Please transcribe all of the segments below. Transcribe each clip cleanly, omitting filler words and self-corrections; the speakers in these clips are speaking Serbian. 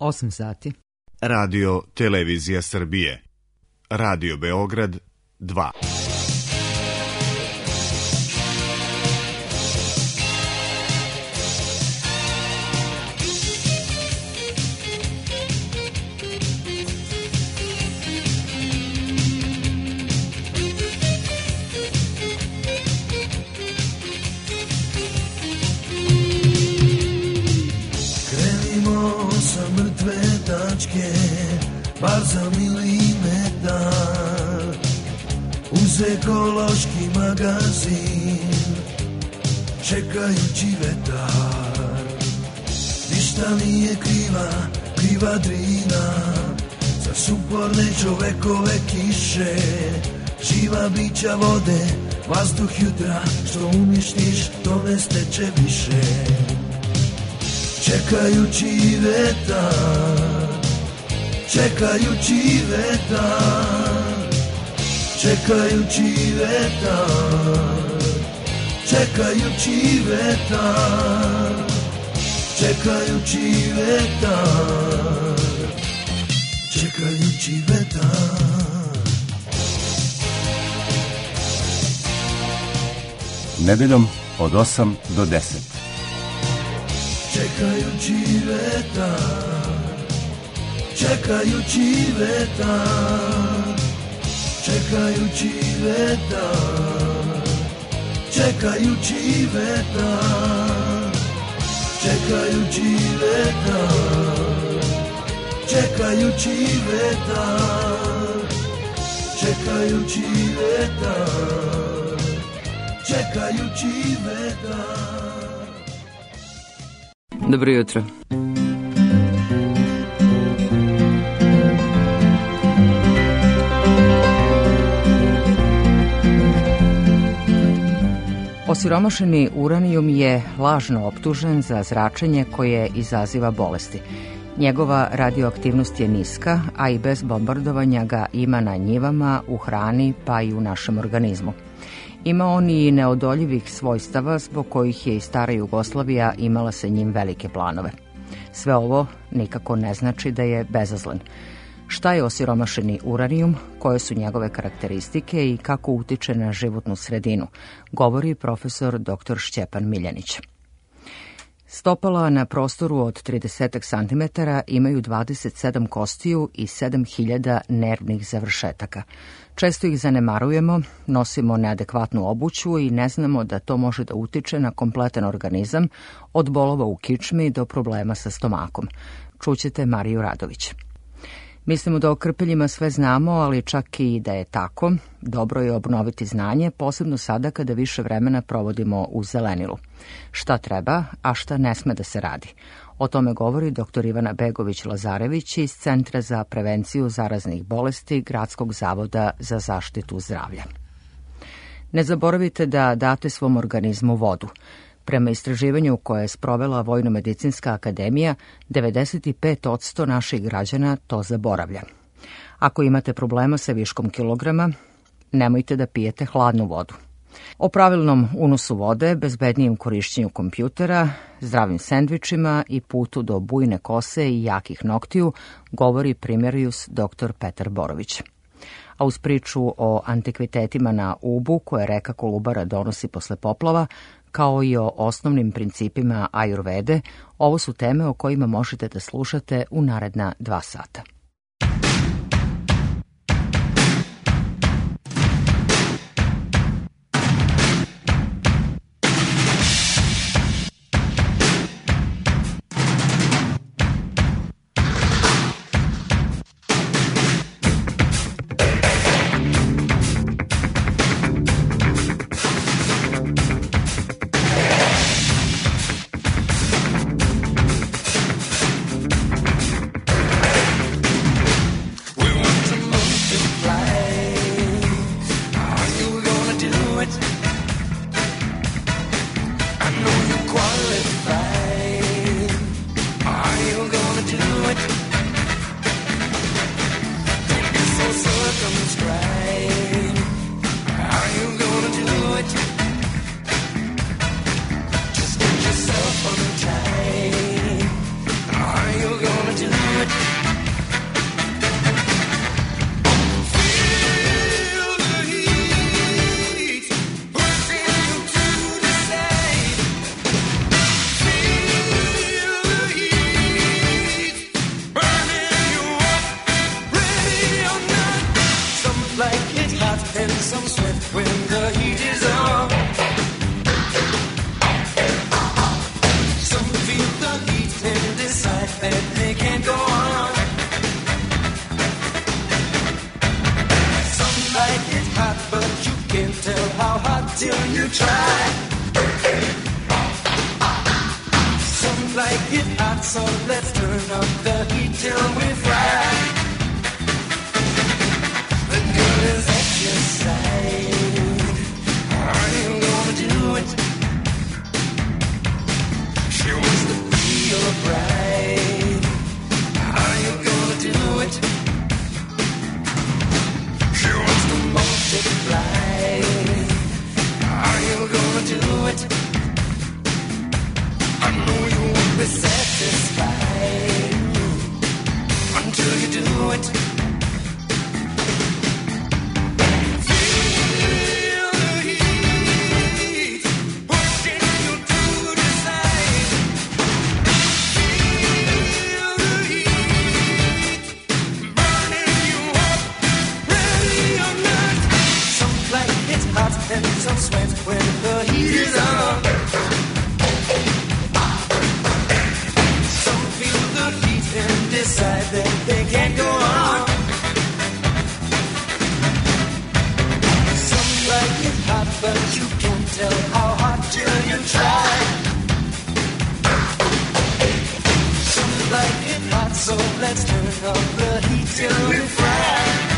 8 sati. Radio Televizija Srbije. Radio Beograd 2. Bar za milimetar uz ekološki magazin čekajući vetar. Ništa nije kriva Drina za suporne čovekove kiše, živa bića vode, vazduh jutra, što uništiš to ne steče više. Čekajući vetar, čekajući vetar, čekajući vetar, čekajući vetar, čekajući vetar, čekajući vetar. Nedeljom od 8 do 10. Čekajući vetar, čekajući vetar, čekajući vetar, čekajući vetar, čekajući vetar, čekajući vetar, čekajući vetar, čekajući vetar. Dobro jutro. Osiromašeni uranijum je lažno optužen za zračenje koje izaziva bolesti. Njegova radioaktivnost je niska, a i bez bombardovanja ga ima na njivama, u hrani pa i u našem organizmu. Ima on i neodoljivih svojstava zbog kojih je i stara Jugoslavija imala sa njim velike planove. Sve ovo nikako ne znači da je bezazlen. Šta je osiromašeni uranijum, koje su njegove karakteristike i kako utiče na životnu sredinu, govori profesor dr. Šćepan Miljanić. Stopala na prostoru od 30 cm imaju 27 kostiju i 7000 nervnih završetaka. Često ih zanemarujemo, nosimo neadekvatnu obuću i ne znamo da to može da utiče na kompletan organizam, od bolova u kičmi do problema sa stomakom. Čućete Mariju Radović. Mislimo da o krpeljima sve znamo, ali čak i da je tako, dobro je obnoviti znanje, posebno sada kada više vremena provodimo u zelenilu. Šta treba, a šta ne sme da se radi? O tome govori dr. Ivana Begović-Lazarević iz Centra za prevenciju zaraznih bolesti Gradskog zavoda za zaštitu zdravlja. Ne zaboravite da date svom organizmu vodu. Prema istraživanju koje je sprovela Vojno-medicinska akademija, 95% naših građana to zaboravlja. Ako imate problema sa viškom kilograma, nemojte da pijete hladnu vodu. O pravilnom unosu vode, bezbednijem korišćenju kompjutera, zdravim sendvičima i putu do bujne kose i jakih noktiju govori primerijus dr. Petar Borović. A uz priču o antikvitetima na Ubu koje reka Kolubara donosi posle poplava, kao i o osnovnim principima ajurvede, ovo su teme o kojima možete da slušate u naredna 2 sata. the heat till we fry. The girl is at your side. Are you gonna do it? She wants to be your bride. Are you gonna do it? She wants to multiply. Are you gonna do it? I know you won't be satisfied until you do it. Feel the heat pushing you to decide. Feel the heat burning you up, ready or not. Some like it hot and some sweat when the heat is on. Some feel the heat and decide that they can't go on. Some like it hot, but you can't tell how hot till you try. Some like it hot, so let's turn up the heat till we fry.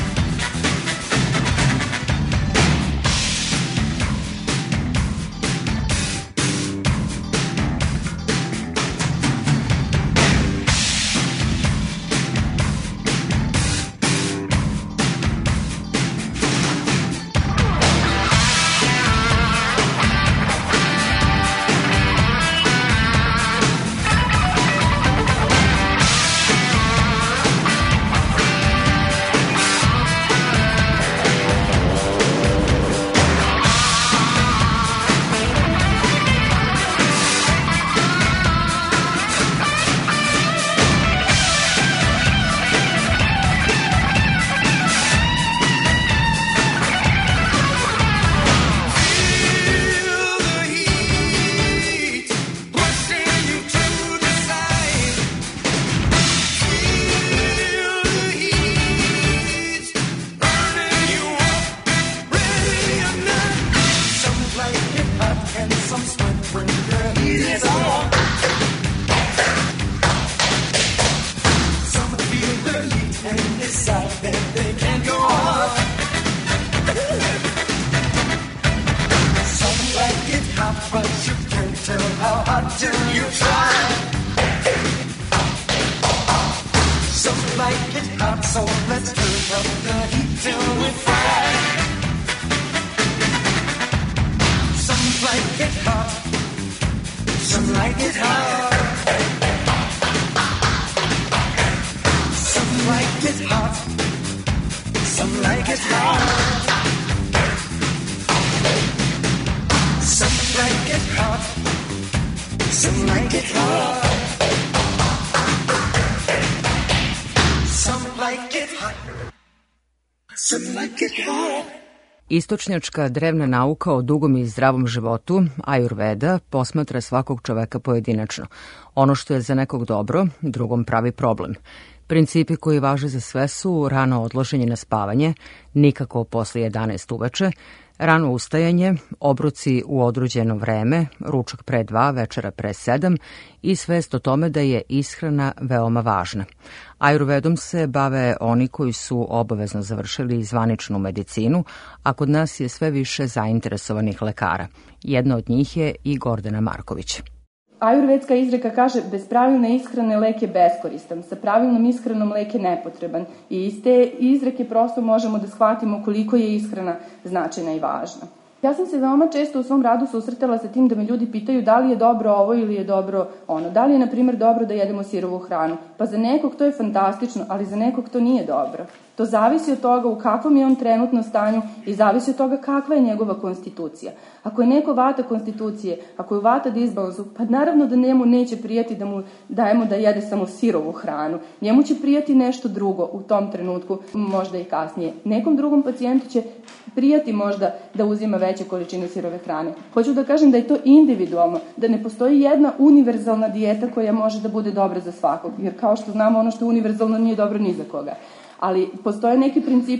Istočnjačka drevna nauka o dugom i zdravom životu, Ajurveda, posmatra svakog čoveka pojedinačno. Ono što je za nekog dobro, drugom pravi problem. Principi koji važe za sve su rano odloženje na spavanje, nikako posle 11 uveče, rano ustajanje, obroci u određeno vreme, ručak pre 2, večera pre 7 i svest o tome da je ishrana veoma važna. Ajurvedom se bave oni koji su obavezno završili zvaničnu medicinu, a kod nas je sve više zainteresovanih lekara. Jedna od njih je i Gordana Marković. Ajurvedska izreka kaže bez pravilne ishrane lek je beskoristan, sa pravilnom ishranom lek je nepotreban i iz te izreke prosto možemo da shvatimo koliko je ishrana značajna i važna. Ja sam se veoma često u svom radu susretala sa tim da me ljudi pitaju da li je dobro ovo ili je dobro ono. Da li je, na primjer, dobro da jedemo sirovu hranu? Pa za nekog to je fantastično, ali za nekog to nije dobro. To zavisi od toga u kakvom je on trenutno stanju i zavisi od toga kakva je njegova konstitucija. Ako je neko vata konstitucije, ako je vata disbalansu, pa naravno da njemu neće prijati da mu dajemo da jede samo sirovu hranu. Njemu će prijati nešto drugo u tom trenutku, možda i kasnije. Nekom drugom pacijentu će prijati možda da uzima veće količine sirove hrane. Hoću da kažem da je to individualno, da ne postoji jedna univerzalna dijeta koja može da bude dobra za svakog. Jer kao što znamo, ono što je univerzalno nije dobro ni za koga. Ali postoje neki principi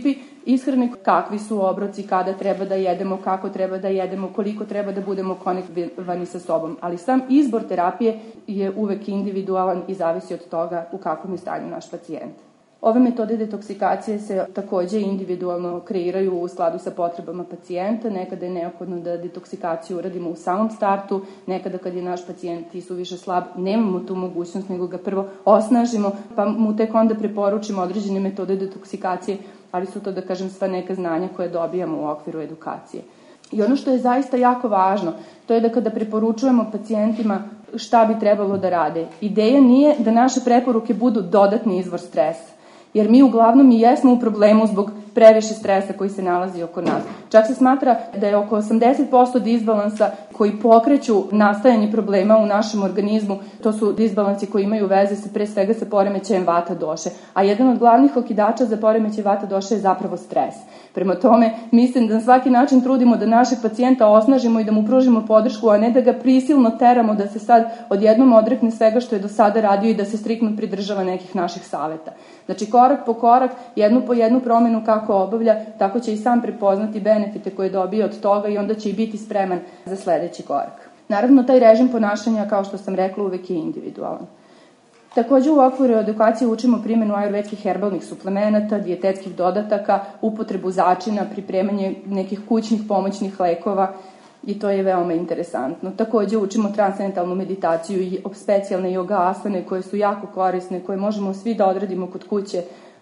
ishrane, kakvi su obroci, kada treba da jedemo, kako treba da jedemo, koliko treba da budemo konektovani sa sobom. Ali sam izbor terapije je uvek individualan i zavisi od toga u kakvom je stanju naš pacijent. Ove metode detoksikacije se takođe individualno kreiraju u skladu sa potrebama pacijenta. Nekada je neophodno da detoksikaciju uradimo u samom startu, nekada kad je naš pacijent isuviše slab, nemamo tu mogućnost, nego ga prvo osnažimo, pa mu tek onda preporučimo određene metode detoksikacije, ali su to, da kažem, sva neka znanja koje dobijamo u okviru edukacije. I ono što je zaista jako važno, to je da kada preporučujemo pacijentima šta bi trebalo da rade, ideja nije da naše preporuke budu dodatni izvor stresa, jer mi uglavnom i jesmo u problemu zbog previše stresa koji se nalazi oko nas. Čak se smatra da je oko 80% disbalansa koji pokreću nastajanje problema u našem organizmu, to su disbalansi koji imaju veze pre svega sa poremećajem vata doše. A jedan od glavnih okidača za poremećaj vata doše je zapravo stres. Prema tome, mislim da na svaki način trudimo da našeg pacijenta osnažimo i da mu pružimo podršku, a ne da ga prisilno teramo da se sad odjednom odrekne svega što je do sada radio i da se striktno pridržava nekih naših saveta. Znači, korak po korak, jednu po jednu promenu kako obavlja, tako će i sam prepoznati benefite koje dobije od toga i onda će i biti spreman za sledeći korak. Naravno, taj režim ponašanja, kao što sam rekla, uvek je individualan. Takođe u okviru edukacije učimo primjenu ajurvedskih herbalnih suplemenata, dijetetskih dodataka, upotrebu začina, pripremanje nekih kućnih pomoćnih lekova i to je veoma interesantno. Takođe učimo transcendentalnu meditaciju i specijalne yoga asane koje su jako korisne, koje možemo svi da odradimo kod kuće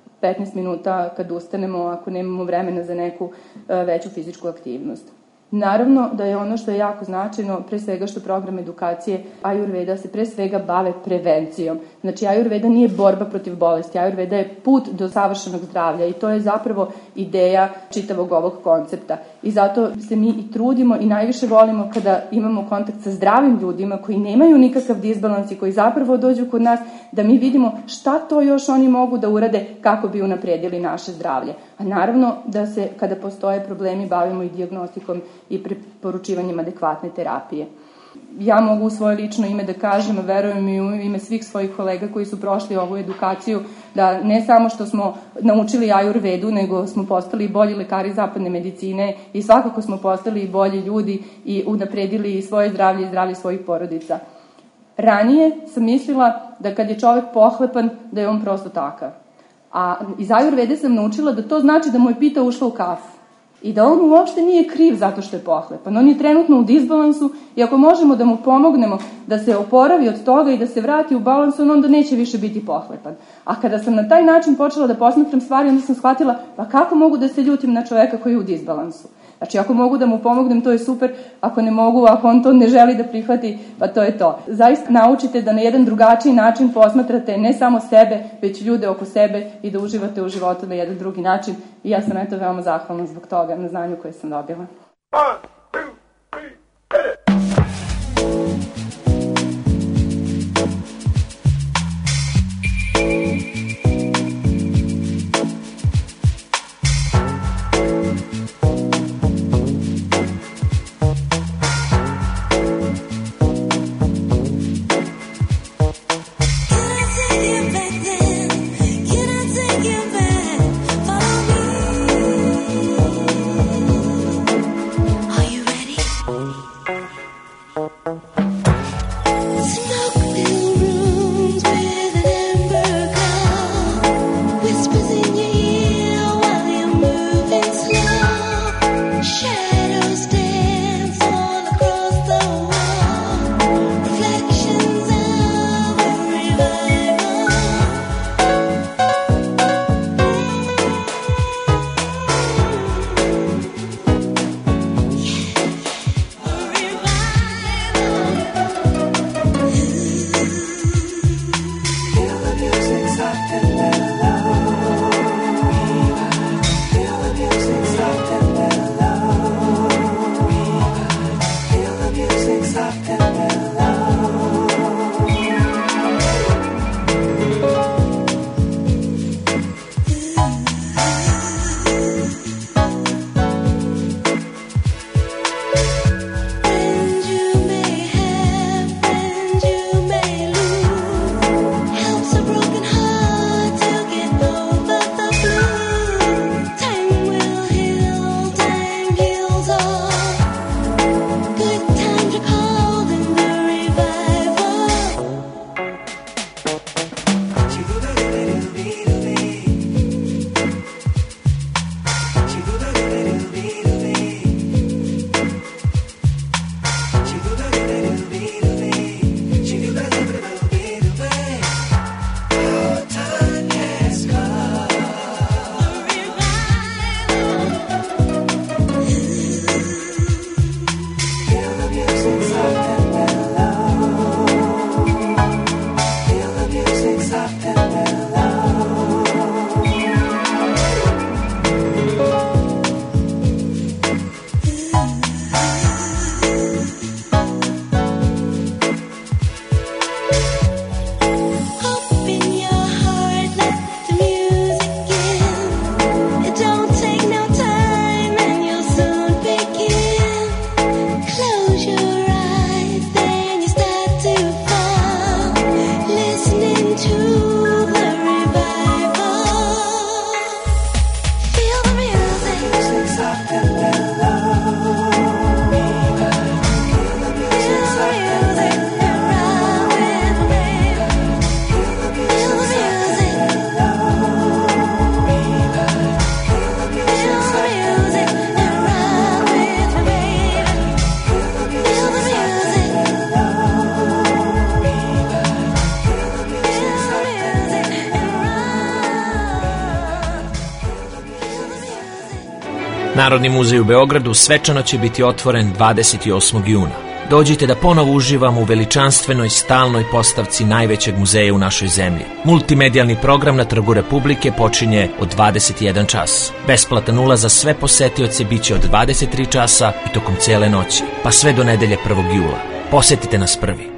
15 minuta kad ustanemo ako nemamo vremena za neku veću fizičku aktivnost. Naravno da je ono što je jako značajno, pre svega što program edukacije Ajurveda se pre svega bave prevencijom. Znači, Ajurveda nije borba protiv bolesti, Ajurveda je put do savršenog zdravlja i to je zapravo ideja čitavog ovog koncepta. I zato se mi i trudimo i najviše volimo kada imamo kontakt sa zdravim ljudima koji nemaju nikakav disbalans i koji zapravo dođu kod nas, da mi vidimo šta to još oni mogu da urade kako bi unapredili naše zdravlje. A naravno da se, kada postoje problemi, bavimo i dijagnostikom i preporučivanjem adekvatne terapije. Ja mogu u svoje lično ime da kažem, verujem i u ime svih svojih kolega koji su prošli ovu edukaciju, da ne samo što smo naučili Ajurvedu, nego smo postali bolji lekari zapadne medicine i svakako smo postali i bolji ljudi i unapredili svoje zdravlje i zdravlje svojih porodica. Ranije sam mislila da kad je čovek pohlepan, da je on prosto takav. A iz Ajurvede sam naučila da to znači da mu je pita ušla u kafu. I da on uopšte nije kriv zato što je pohlepan. On je trenutno u disbalansu i ako možemo da mu pomognemo da se oporavi od toga i da se vrati u balans, on onda neće više biti pohlepan. A kada sam na taj način počela da posmatram stvari, onda sam shvatila pa kako mogu da se ljutim na čoveka koji je u disbalansu. Znači, ako mogu da mu pomognem, to je super, ako ne mogu, ako on to ne želi da prihvati, pa to je to. Zaista naučite da na jedan drugačiji način posmatrate ne samo sebe, već ljude oko sebe i da uživate u životu na jedan drugi način. I ja sam eto veoma zahvalna zbog toga, na znanju koje sam dobila. To Narodni muzej u Beogradu svečano će biti otvoren 28. juna. Dođite da ponovo uživamo u veličanstvenoj stalnoj postavci najvećeg muzeja u našoj zemlji. Multimedijalni program na Trgu Republike počinje od 21 čas. Besplatan ulaz za sve posetioce biće od 23 časa i tokom cele noći, pa sve do nedelje 1. jula. Posetite nas prvi.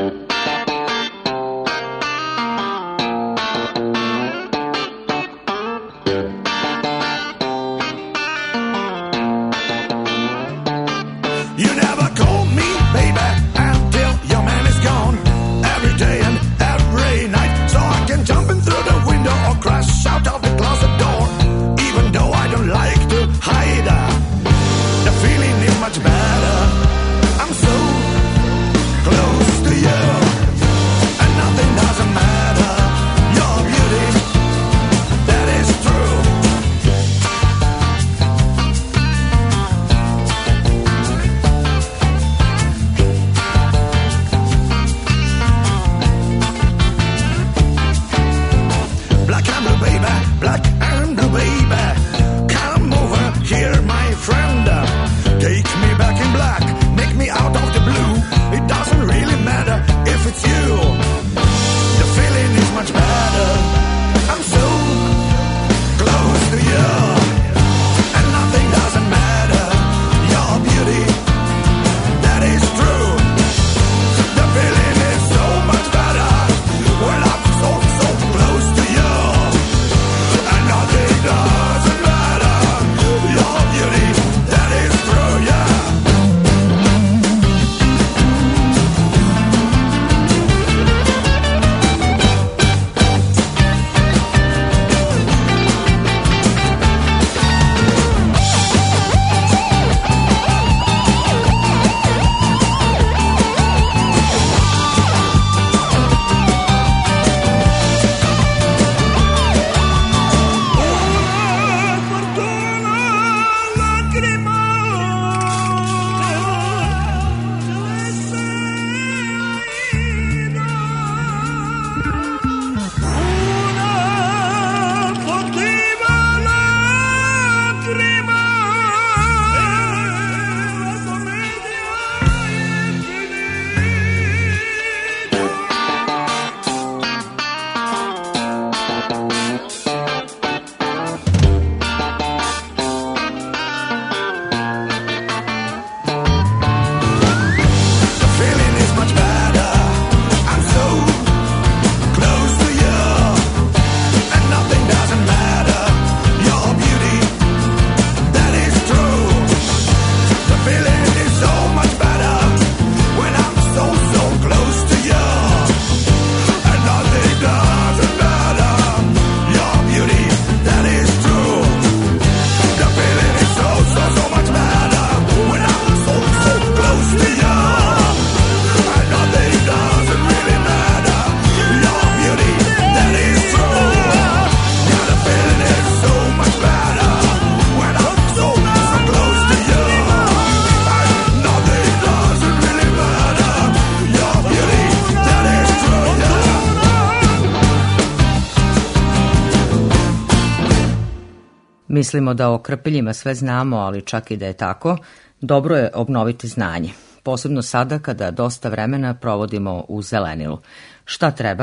Mislimo da o krpeljima sve znamo, ali čak i da je tako, dobro je obnoviti znanje. Posebno sada kada dosta vremena provodimo u zelenilu. Šta treba,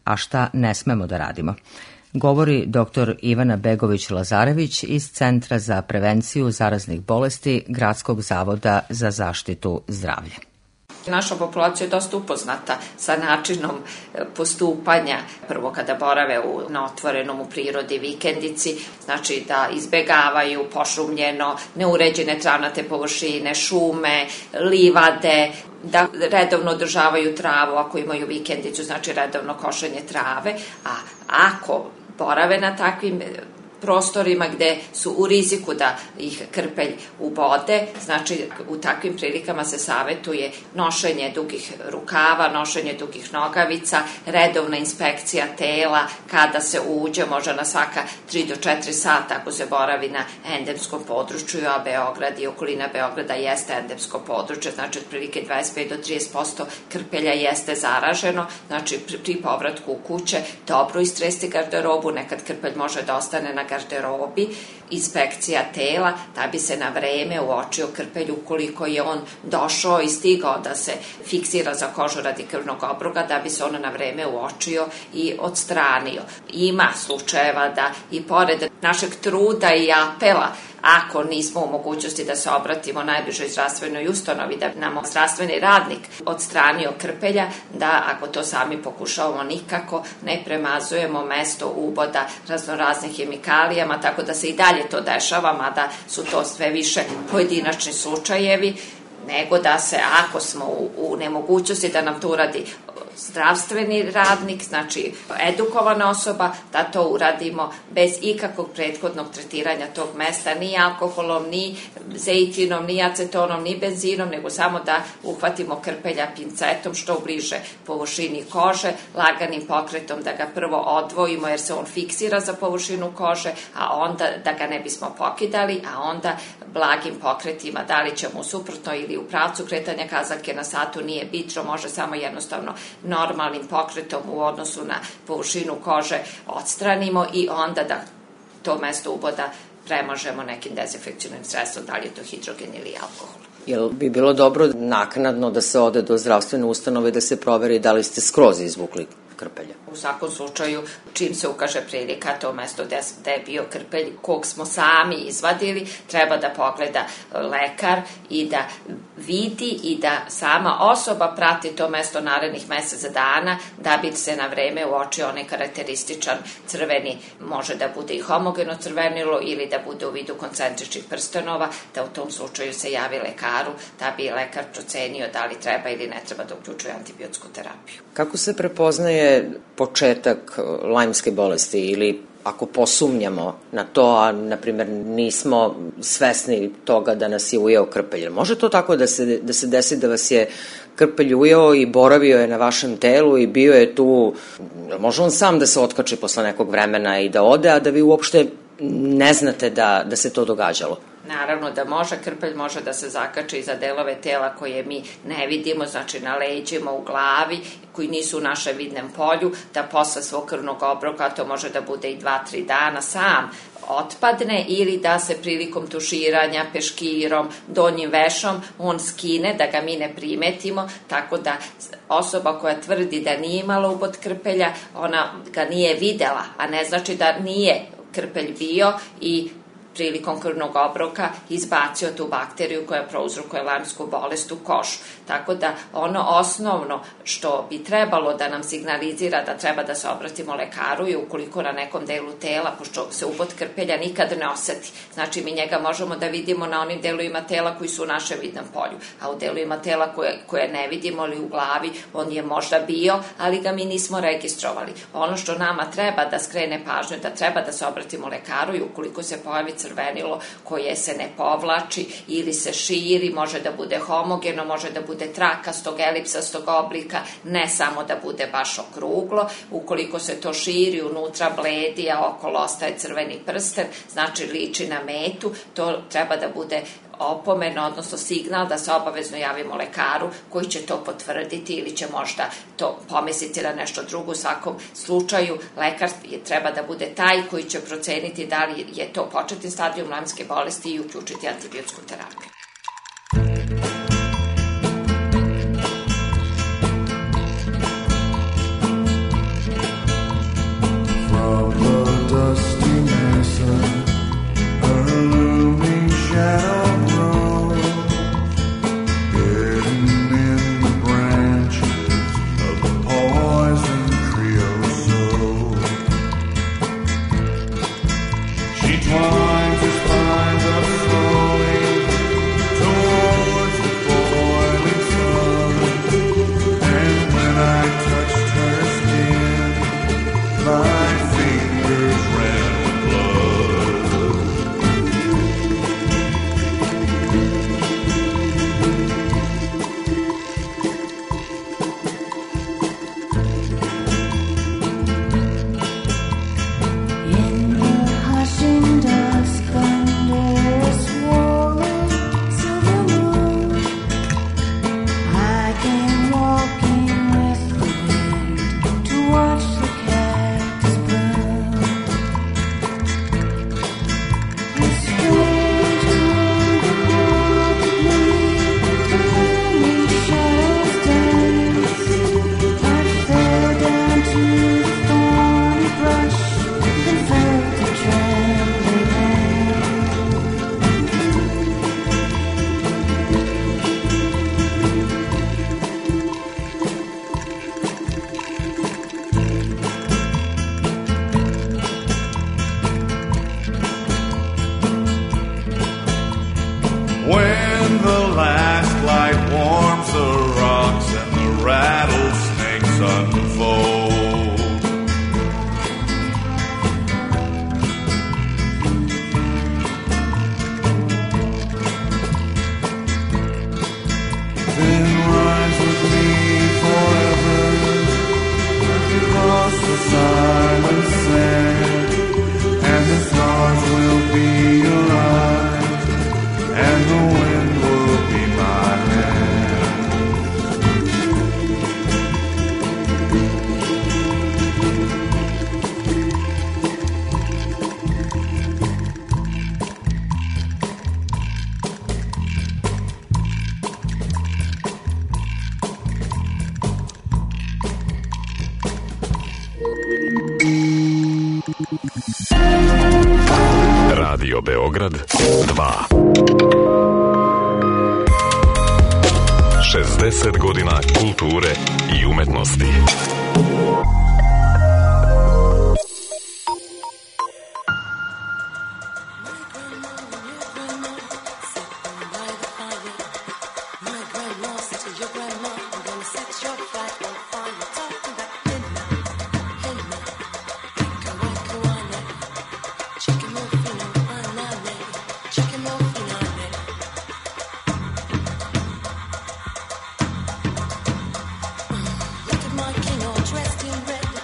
a šta ne smemo da radimo. Govori dr. Ivana Begović-Lazarević iz Centra za prevenciju zaraznih bolesti Gradskog zavoda za zaštitu zdravlja. Naša populacija je dosta upoznata sa načinom postupanja, prvo kada borave na otvorenom u prirodi, vikendici, znači da izbegavaju pošumljeno, neuređene travnate površine, šume, livade, da redovno održavaju travu ako imaju vikendicu, znači redovno košenje trave, a ako borave na takvim prostorima gde su u riziku da ih krpelj ubode, znači u takvim prilikama se savetuje nošenje dugih rukava, nošenje dugih nogavica, redovna inspekcija tela kada se uđe, možda na svaka 3 do 4 sata ako se boravi na endemskom području, a Beograd i okolina Beograda jeste endemsko područje, znači otprilike 25 do 30% krpelja jeste zaraženo, znači pri povratku u kuće dobro istresti garderobu, nekad krpelj može da ostane na garderobi, inspekcija tela, da bi se na vreme uočio krpelj ukoliko je on došao i stigao da se fiksira za kožu radi krvnog obruga, da bi se on na vreme uočio i odstranio. Ima slučajeva da i pored našeg truda i apela, ako nismo u mogućnosti da se obratimo najbližoj zdravstvenoj ustanovi, da nam zdravstveni radnik odstranio krpelja, da ako to sami pokušavamo nikako ne premazujemo mesto uboda raznoraznih hemikalijama, tako da se i dalje to dešava, mada su to sve više pojedinačni slučajevi, nego da se, ako smo u nemogućnosti da nam to uradi zdravstveni radnik, znači edukovana osoba, da to uradimo bez ikakvog prethodnog tretiranja tog mesta, ni alkoholom, ni zeitinom, ni acetonom, ni benzinom, nego samo da uhvatimo krpelja pincetom što bliže površini kože, laganim pokretom da ga prvo odvojimo jer se on fiksira za površinu kože, a onda da ga ne bismo pokidali, a onda blagim pokretima, da li ćemo u suprotno ili u pravcu kretanja kazaljke na satu, nije bitno, može samo jednostavno normalnim pokretom u odnosu na površinu kože odstranimo i onda da to mesto uboda premažemo nekim dezinfekcionim sredstvom, da li je to hidrogen ili alkohol. Jel bi bilo dobro naknadno da se ode do zdravstvene ustanove da se proveri da li ste skroz izvukli krpelja? U svakom slučaju, čim se ukaže prilika, to mesto gde je bio krpelj, kog smo sami izvadili, treba da pogleda lekar i da vidi i da sama osoba prati to mesto narednih mesec dana, da bi se na vreme uočio onaj karakterističan crveni, može da bude i homogeno crvenilo ili da bude u vidu koncentričnih prstenova, da u tom slučaju se javi lekaru, da bi lekar procenio da li treba ili ne treba da uključuje antibiotsku terapiju. Kako se prepoznaje početak lajmske bolesti ili ako posumnjamo na to, a na primjer nismo svesni toga da nas je ujeo krpelj? Može to tako da se desi da vas je krpelj ujeo i boravio je na vašem telu i bio je tu, može on sam da se otkači posle nekog vremena i da ode, a da vi uopšte ne znate da se to događalo? Naravno da može, krpelj može da se zakače i za delove tela koje mi ne vidimo, znači na leđima, u glavi, koji nisu u našem vidnem polju, da posle svog krvnog obroka, to može da bude i 2-3 dana, sam otpadne ili da se prilikom tuširanja peškirom, donjim vešom, on skine, da ga mi ne primetimo, tako da osoba koja tvrdi da nije imala ubod krpelja, ona ga nije videla, a ne znači da nije krpelj bio i prilikom krvnog obroka izbacio tu bakteriju koja prouzrokuje lajmsku bolest u kožu. Tako da ono osnovno što bi trebalo da nam signalizira da treba da se obratimo lekaru i ukoliko na nekom delu tela, pošto se ubod krpelja nikad ne oseti. Znači mi njega možemo da vidimo na onim delovima tela koji su u našem vidnom polju, a u delovima tela koje ne vidimo ili u glavi, on je možda bio, ali ga mi nismo registrovali. Ono što nama treba da skrene pažnju, da treba da se obratimo lekaru i ukoliko se pojavi crvenilo koje se ne povlači ili se širi, može da bude homogeno, može da bude trakastog, elipsastog oblika, ne samo da bude baš okruglo. Ukoliko se to širi, unutra bledi, a okolo ostaje crveni prsten, znači liči na metu, to treba da bude opomena, odnosno signal da se obavezno javimo lekaru koji će to potvrditi ili će možda to pomisliti na nešto drugo. U svakom slučaju lekar treba da bude taj koji će proceniti da li je to početni stadijum lajmske bolesti i uključiti antibiotsku terapiju. twines his spines up slowly towards the boiling sun. And when I touched her skin, my fingers ran with blood. In the hushing dusk under a swollen silver moon, I came walking with the wind to watch the cactus bloom. The stranger recorded me, and shadows danced. I fell down to the thorny brush and felt the trembling hand. When the last light warms the rocks and the rattlesnakes unfold, then rise with me forever across the silent sand, and the stars will be your eyes, and the wind will be my hand. Radio Beograd 2. 60 godina kulture i umetnosti. Look at my king all dressed in red.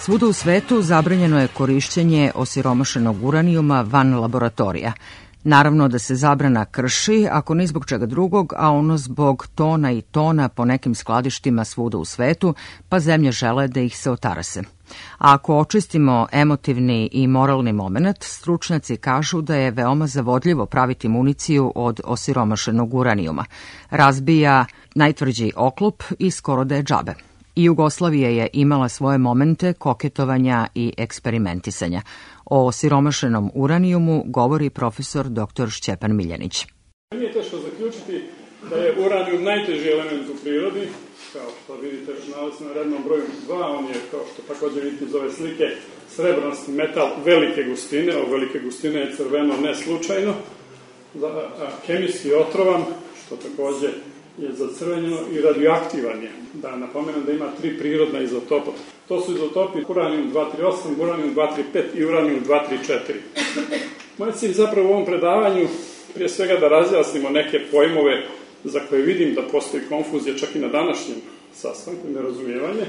Svuda u svetu zabranjeno je korišćenje osiromašenog uranijuma van laboratorija. Naravno da se zabrana krši, ako ni zbog čega drugog, a ono zbog tona i tona po nekim skladištima svuda u svetu, pa zemlje žele da ih se otarase. A ako očistimo emotivni i moralni moment, stručnjaci kažu da je veoma zavodljivo praviti municiju od osiromašenog uranijuma. Razbija najtvrđi oklop i skoro da je džabe. I Jugoslavija je imala svoje momente koketovanja i eksperimentisanja. O osiromašenom uranijumu govori profesor dr. Šćepan Miljanić. Nije teško zaključiti da je uranijum najteži element u prirodi. Kao što vidite, nalazi se na rednom broju 2, on je, kao što također vidite iz ove slike, srebrnasti metal velike gustine. Ovo velike gustine je crveno ne slučajno, kemijski otrovan, što također je zacrvenjeno i radioaktivan je. Da napomenem da ima 3 prirodna izotopa. To su izotopi uranijum 238, uranijum 235 i uranijum 234. Moj cilj zapravo u ovom predavanju prije svega da razjasnimo neke pojmove za koje vidim da postoji konfuzija čak i na današnjem sastanku i nerazumijevanje.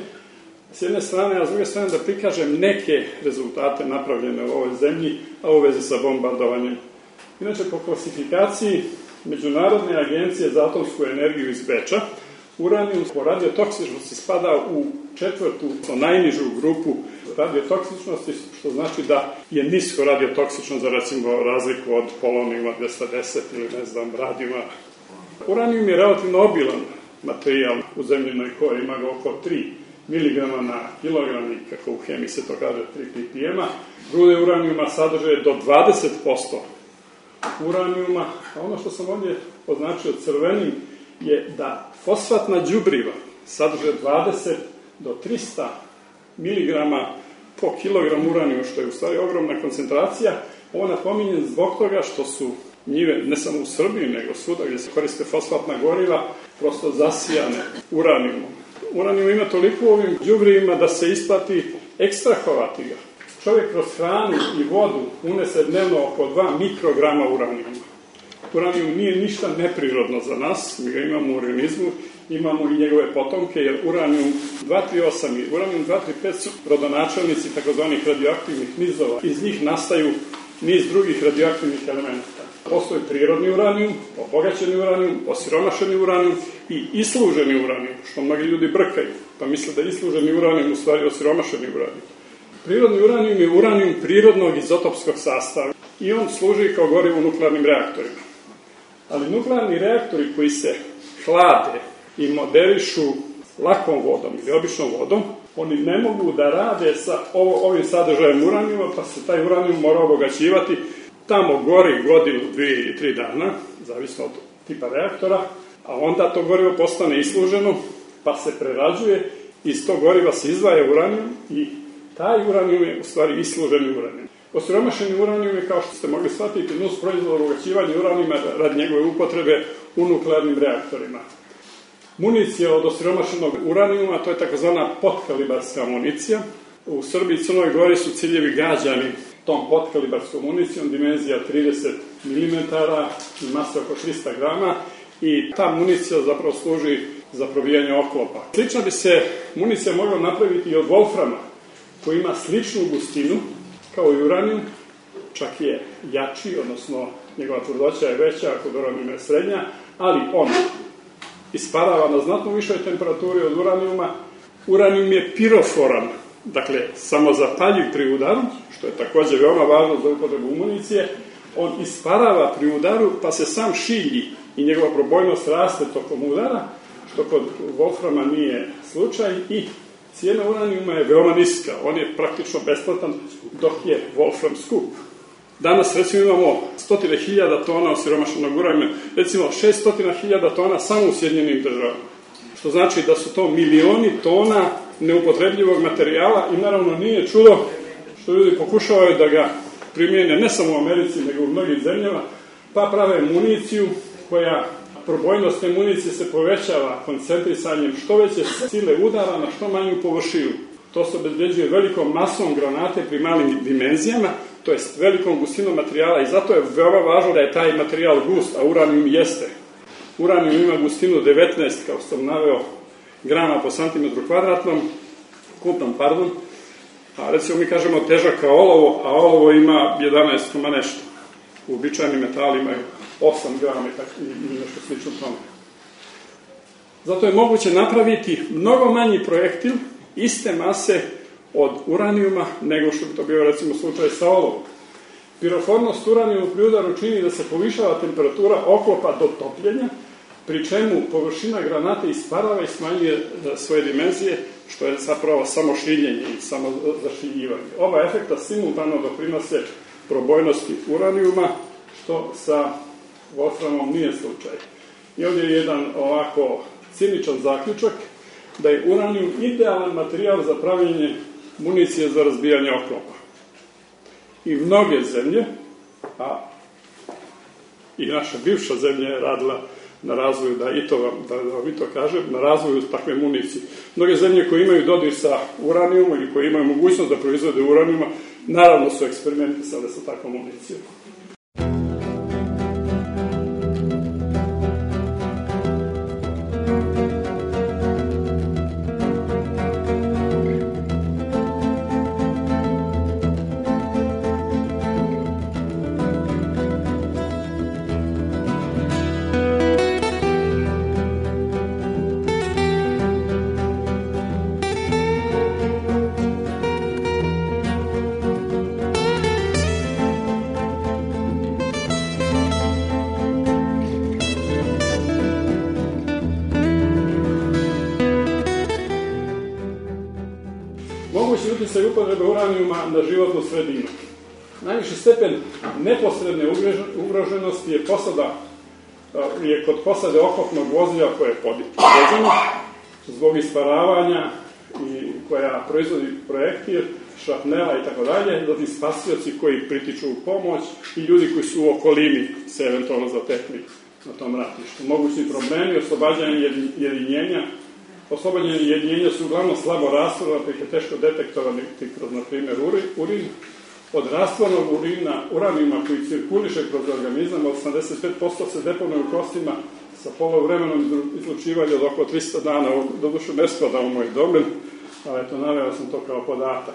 S jedne strane, a s druge strane da prikažem neke rezultate napravljene u ovoj zemlji, a u vezi sa bombardovanjem. Inače, po klasifikaciji Međunarodne agencije za atomsku energiju iz Beča, uranijum po radiotoksičnosti spada u 4. najnižu grupu radiotoksičnosti, što znači da je nisko radiotoksično za recimo razliku od polonijuma 210 ili radijuma. Uranijum je relativno obilan materijal u zemljinoj kori, ima ga oko 3 mg na kilogram i kako u hemiji se to kaže 3 ppm. Rude uranijuma sadrže do 20% uranijuma, a ono što sam ovdje označio crvenim je da fosfatna đubriva sadrže 20 do 300 mg po kilogram uranijuma, što je u stvari ogromna koncentracija. Ovo napominjem zbog toga što su njive, ne samo u Srbiji, nego svuda gdje se koriste fosfatna goriva, prosto zasijane uranijumom. Uranijum ima toliko u ovim đubrivima da se isplati ekstrahovati ga. Čovjek kroz hranu i vodu unese dnevno oko 2 mikrograma uranijuma. Uranijum nije ništa neprirodno za nas, mi ga imamo u organizmu, imamo i njegove potomke, jer uranijum 238 i uranijum 235 su rodonačelnici takozvanih radioaktivnih nizova. Iz njih nastaju niz drugih radioaktivnih elemenata. Postoji prirodni uranijum, obogaćeni uranijum, osiromašeni uranijum i isluženi uranijum, što mnogi ljudi brkaju, pa misle da je isluženi uranijum u stvari osiromašeni uranijum. Prirodni uranijum je uranijum prirodnog izotopskog sastava i on služi kao gorivo u nuklearnim reaktorima. Ali nuklearni reaktori koji se hlade i moderišu lakom vodom ili običnom vodom, oni ne mogu da rade sa ovim sadržajem uranijuma, pa se taj uranijum mora obogaćivati. Tamo gori godinu, 2 ili 3 dana, zavisno od tipa reaktora, a onda to gorivo postane isluženo, pa se prerađuje, iz tog goriva se izdvaja uranijum i taj uranijum je u stvari isluženi uranijum. Osiromašeni uranijum je, kao što ste mogli shvatiti, nus proizvod obogaćivanja uranijuma radi njegove upotrebe u nuklearnim reaktorima. Municija od osiromašenog uranijuma, to je takozvana potkalibarska municija. U Srbiji i Crnoj Gori su ciljevi gađani tom potkalibarskom municijom, dimenzija 30 mm i masa oko 300 grama i ta municija zapravo služi za probijanje oklopa. Slično bi se municija mogla napraviti i od volframa, koji ima sličnu gustinu kao i uranijum, čak je jači, odnosno njegova tvrdoća je veća, ako uranijum je srednja, ali on isparava na znatno višoj temperaturi od uranijuma. Uranijum je piroforan, dakle samozapaljiv pri udaru, što je također veoma važno za upotrebu municije. On isparava pri udaru, pa se sam šilji i njegova probojnost raste tokom udara, što kod volframa nije slučaj i cijena uranijuma je veoma niska. On je praktično besplatan dok je volfram skup. Danas recimo imamo 100.000 tona osiromašenog uranijuma, recimo 600.000 tona samo u Sjedinjenim Državama. Što znači da su to milioni tona neupotrebljivog materijala i naravno nije čudo što ljudi pokušavaju da ga primijene ne samo u Americi, nego u mnogim zemljama, pa prave municiju koja, probojnost te municije se povećava koncentrisanjem što veće sile udara na što manju površinu. To se obezbeđuje velikom masom granate pri malim dimenzijama, to jest velikom gustinom materijala i zato je veoma važno da je taj materijal gust, a uranijum jeste. Uranijum ima gustinu 19, kao što sam naveo, grama po santimetru kvadratnom, kubnom, A recimo mi kažemo težak kao olovo, a olovo ima 11, nešto. Uobičajeni metali imaju 8 grama i nešto slično tome. Zato je moguće napraviti mnogo manji projektil iste mase od uranijuma nego što bi to bio recimo slučaj sa olovom. Pirofornost uranijuma pri udaru čini da se povišava temperatura oklopa do topljenja, pri čemu površina granate isparava i smanjuje svoje dimenzije, što je zapravo samo šiljenje i samo zašiljivanje. Oba efekta simultano doprinose probojnosti uranijuma, što sa Wolframom nije slučaj. I ovdje je jedan ovako ciničan zaključak da je uranijum idealan materijal za pravljenje municije za razbijanje oklopa. I mnoge zemlje, a i naša bivša zemlja je radila na razvoju, da vam i to kažem, na razvoju takve municije. Mnoge zemlje koje imaju dodir sa uranijumom ili koje imaju mogućnost da proizvode uranijuma, naravno su eksperimentisale sa takvom municijom. Mogući utjecaj upotrebe uranijuma na životnu sredinu. Najviši stepen neposredne ugroženosti je kod posade oklopnog vozila koje je podzemno zbog isparavanja i koja proizvodi projektil, šrapnela i tako dalje, zatim spasioci koji pritiču u pomoć i ljudi koji su u okolini se eventualno zatekli na tom ratištu. Mogući problemi, oslobađanje jedinjenja. Oslobađanje jedinjenja su uglavnom slabo rastvorena, pa ih je teško detektovati kroz, na primjer, urin. Od rastvornog uranijuma koji cirkuliše kroz organizam, 85% se deponuje u kostima sa polovremenom izlučivanja od oko 300 dana. Doduše ne spada u moj domen, ali eto, naveo sam to kao podatak.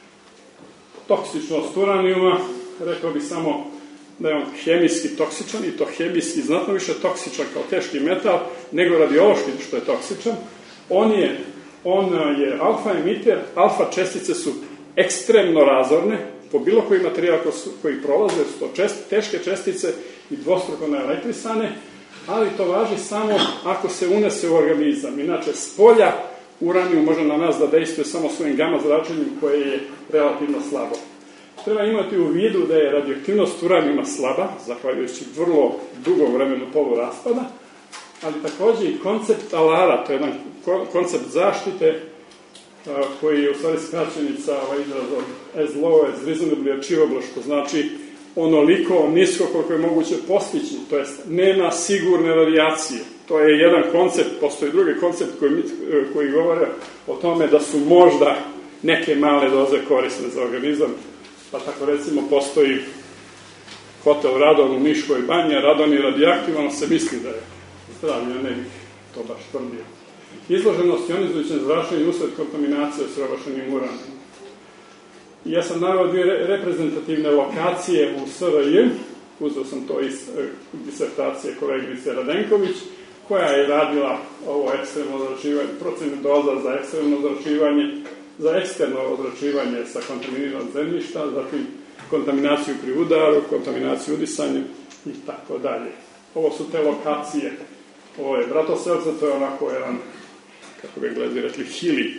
Toksičnost uranijuma, rekao bih samo da je on hemijski toksičan, i to hemijski znatno više toksičan kao teški metal, nego radiološki što je toksičan. On je alfa emiter, alfa čestice su ekstremno razorne, po bilo koji materijal koji prolaze su to teške čestice i dvostruko naelektrisane, ali to važi samo ako se unese u organizam. Inače, s polja uranijum može na nas da dejstvuje samo svojim gama zračenjem koje je relativno slabo. Treba imati u vidu da je radioaktivnost uranijuma slaba, zahvaljujući vrlo dugom vremenu poluraspada, ali takođe i koncept alara, to je jedan koncept zaštite koji je u stvari skraćenica izraz od as low as reasonably achievable, što znači onoliko nisko koliko je moguće postići, to jest nema sigurne radijacije. To je jedan koncept, postoji drugi koncept koji govore o tome da su možda neke male doze korisne za organizam, pa tako recimo postoji hotel Radon u Niškoj banji, a radon je radioaktivan, se misli da je zdravlje, ne bih to baš tvrdio. Izloženost ionizujućem zračenju usled kontaminacije osiromašenim uranijumom. Ja sam naveo dvije reprezentativne lokacije u SRJ, uzeo sam to iz disertacije koleginice Radenković, koja je radila ovo ekstremno ozračivanje, procene doza za ekstremno ozračivanje, za eksterno ozračivanje sa kontaminiranog zemljišta, zatim kontaminaciju pri udaru, kontaminaciju udisanjem i tako dalje. Ovo su te lokacije. Ovo je Bratoselce, to je onako jedan, kako bi Englezi rekli, hili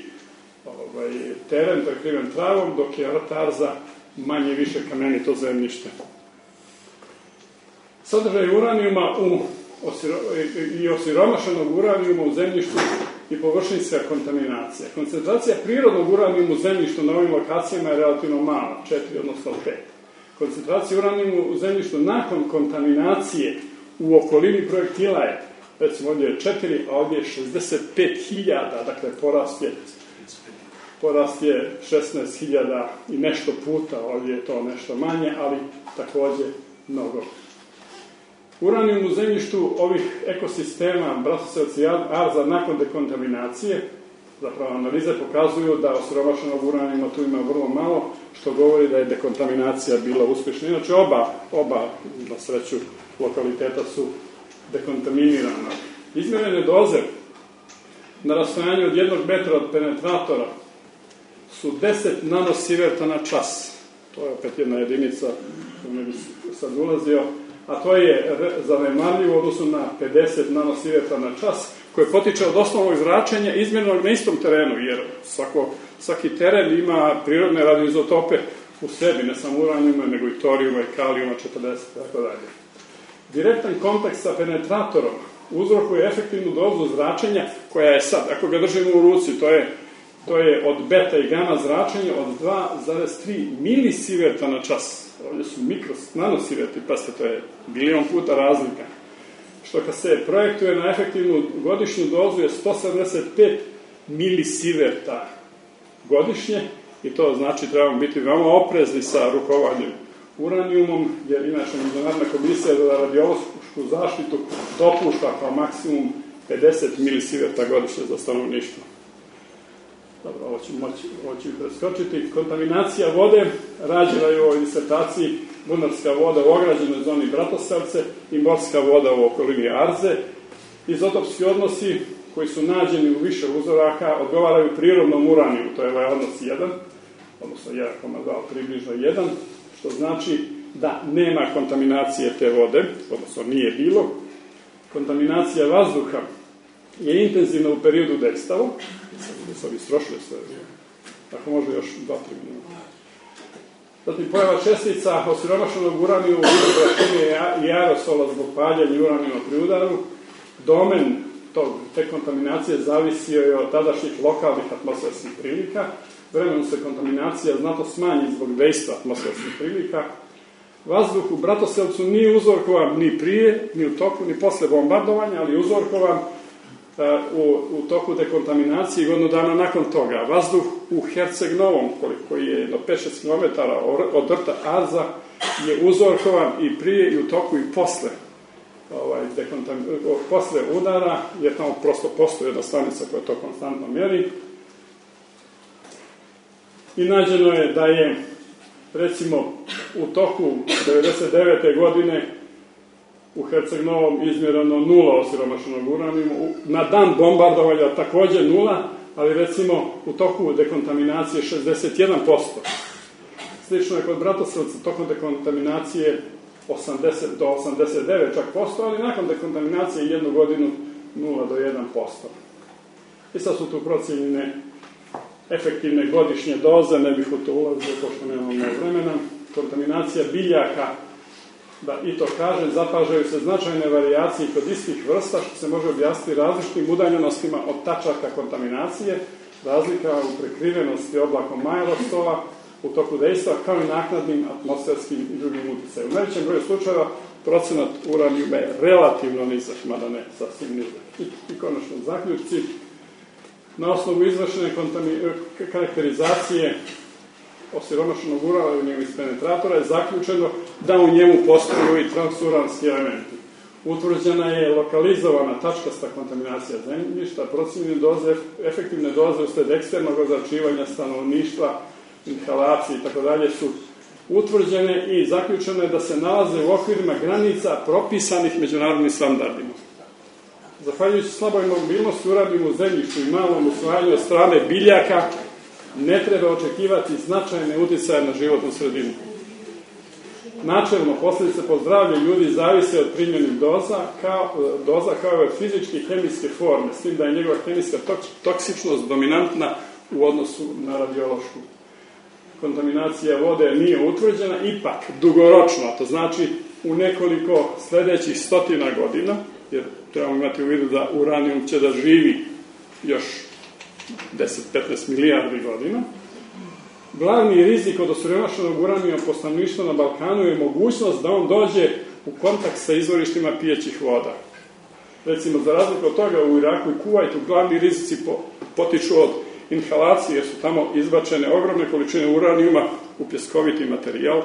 teren, to je kriven travom, dok je Tarza manje više kamenito zemljište. Sadržaj uranijuma i osiromašenog uranijuma u zemljištu i površinska kontaminacija. Koncentracija prirodnog uranijuma u zemljištu na ovim lokacijama je relativno mala, 4 odnosno 5. Koncentracija uranijuma u zemljištu nakon kontaminacije u okolini projektila je, recimo ovdje je 4, a ovdje je 65.000, dakle porast je 16.000 i nešto puta, ovdje je to nešto manje, ali također mnogo. Uranijum u zemljištu ovih ekosistema Bratoselci i Arza nakon dekontaminacije Zapravo, analize pokazuju da osiromašenog uranijuma tu ima vrlo malo, što govori da je dekontaminacija bila uspješna. Inače, oba na sreću, lokaliteta su dekontaminirana. Izmjerene doze na rastojanju od 1 metra od penetratora su 10 nanosiverta na čas. To je opet jedna jedinica, ne bi sad ulazio, a to je zanemarljivo u odnosu na 50 nanosiverta na čas, koje potiče od osnovnog zračenja izmjerenog na istom terenu, jer svaki teren ima prirodne radioizotope u sebi, ne samo uranijuma, nego i torijuma i kalijuma 40, tako dalje. Direktan kontakt sa penetratorom uzrokuje efektivnu dozu zračenja, koja je sad, ako ga držimo u ruci, to je od beta i gama zračenja od 2,3 milisiverta na čas. Ovdje su nanosiverti, pazite, to je bilion puta razlika. Što kad se projektuje na efektivnu godišnju dozu je 175 milisiverta godišnje, i to znači trebamo biti veoma oprezni sa rukovanjem uranijumom, jer inače Međunarodna komisija za radiološku zaštitu dopušta kao maksimum 50 milisiverta godišnje za stanovništvo. Dobro, ovo ću preskočiti. Kontaminacija vode rađena je u ovoj disertaciji bunarska voda u ograđenoj zoni Bratoselce i morska voda u okolini Arze. Izotopski odnosi koji su nađeni u više uzoraka odgovaraju prirodnom uraniju, to je ovaj odnos 1, odnosno 1,2, približno 1, što znači da nema kontaminacije te vode, odnosno nije bilo. Kontaminacija vazduha je intenzivna u periodu dejstava. Sad istrošili sve. Ako može još 2-3 minuta. Zatim pojava čestica osiromašenog uraniju u vidu i aerosola zbog paljenja uranijuma pri udaru. Domen te kontaminacije zavisio je od tadašnjih lokalnih atmosferskih prilika. Vremenom se kontaminacija znatno smanji zbog dejstva atmosferskih prilika. Vazduh u Bratoselcu nije uzorkovan ni prije, ni u toku, ni posle bombardovanja, ali uzorkovan u toku dekontaminacije i godinu dana nakon toga. Vazduh u Herceg Novom, koji je do 5-6 km od rta Arza, je uzorkovan i prije, i u toku, i posle posle udara, jer tamo prosto postoji jedna stanica koja to konstantno mjeri. I nađeno je da je, recimo, u toku 1999. godine u Herceg Novom izmjereno 0 osiromašenog uranijuma, na dan bombardovanja također 0, ali recimo u toku dekontaminacije 61%. Slično je kod Bratoselca, tokom dekontaminacije 80 do 89 čak posto, ali nakon dekontaminacije jednu godinu 0 do 1%. I sad su tu procijenjene efektivne godišnje doze, ne bih u to ulazio, pošto nemamo vremena. Kontaminacija biljaka, da i to kažem, zapažaju se značajne varijacije kod istih vrsta, što se može objasniti različitim udaljenostima od tačaka kontaminacije, razlika u prekrivenosti oblakom aerosola u toku dejstva, kao i naknadnim atmosferskim i drugim utjecajima. U najvećem broju slučajeva procenat uranijuma je relativno nizak, mada ne sasvim nizak. I konačno zaključci. Na osnovu izvršene karakterizacije osiromašenog uranijuma iz penetratora je zaključeno da u njemu postoje i transuranski elementi. Utvrđena je lokalizovana tačkasta kontaminacija zemljišta, procijenjene doze, efektivne doze uslijed eksternog ozračivanja stanovništva, inhalacije itd. su utvrđene i zaključeno je da se nalaze u okvirima granica propisanih međunarodnim standardima. Zahvaljujući slaboj mobilnosti uranijuma u zemljištu i malom usvajanju od strane biljaka, ne treba očekivati značajne utjecaje na životnu sredinu. Načelno, posljedice po zdravlje ljudi zavise od primjenih doza kao i od fizičke i hemijske forme, s tim da je njegova hemijska toksičnost dominantna u odnosu na radiološku. Kontaminacija vode nije utvrđena, ipak dugoročno, to znači u nekoliko sljedećih 100 godina, jer trebamo imati u vidu da uranijum će da živi još 10-15 milijardi godina. Glavni rizik od osiromašenog uranijuma po stanovništvu na Balkanu je mogućnost da on dođe u kontakt sa izvorištima pijećih voda. Recimo, za razliku od toga, u Iraku i Kuvajtu glavni rizici potiču od inhalacije, jer su tamo izbačene ogromne količine uranijuma u pjeskoviti materijal.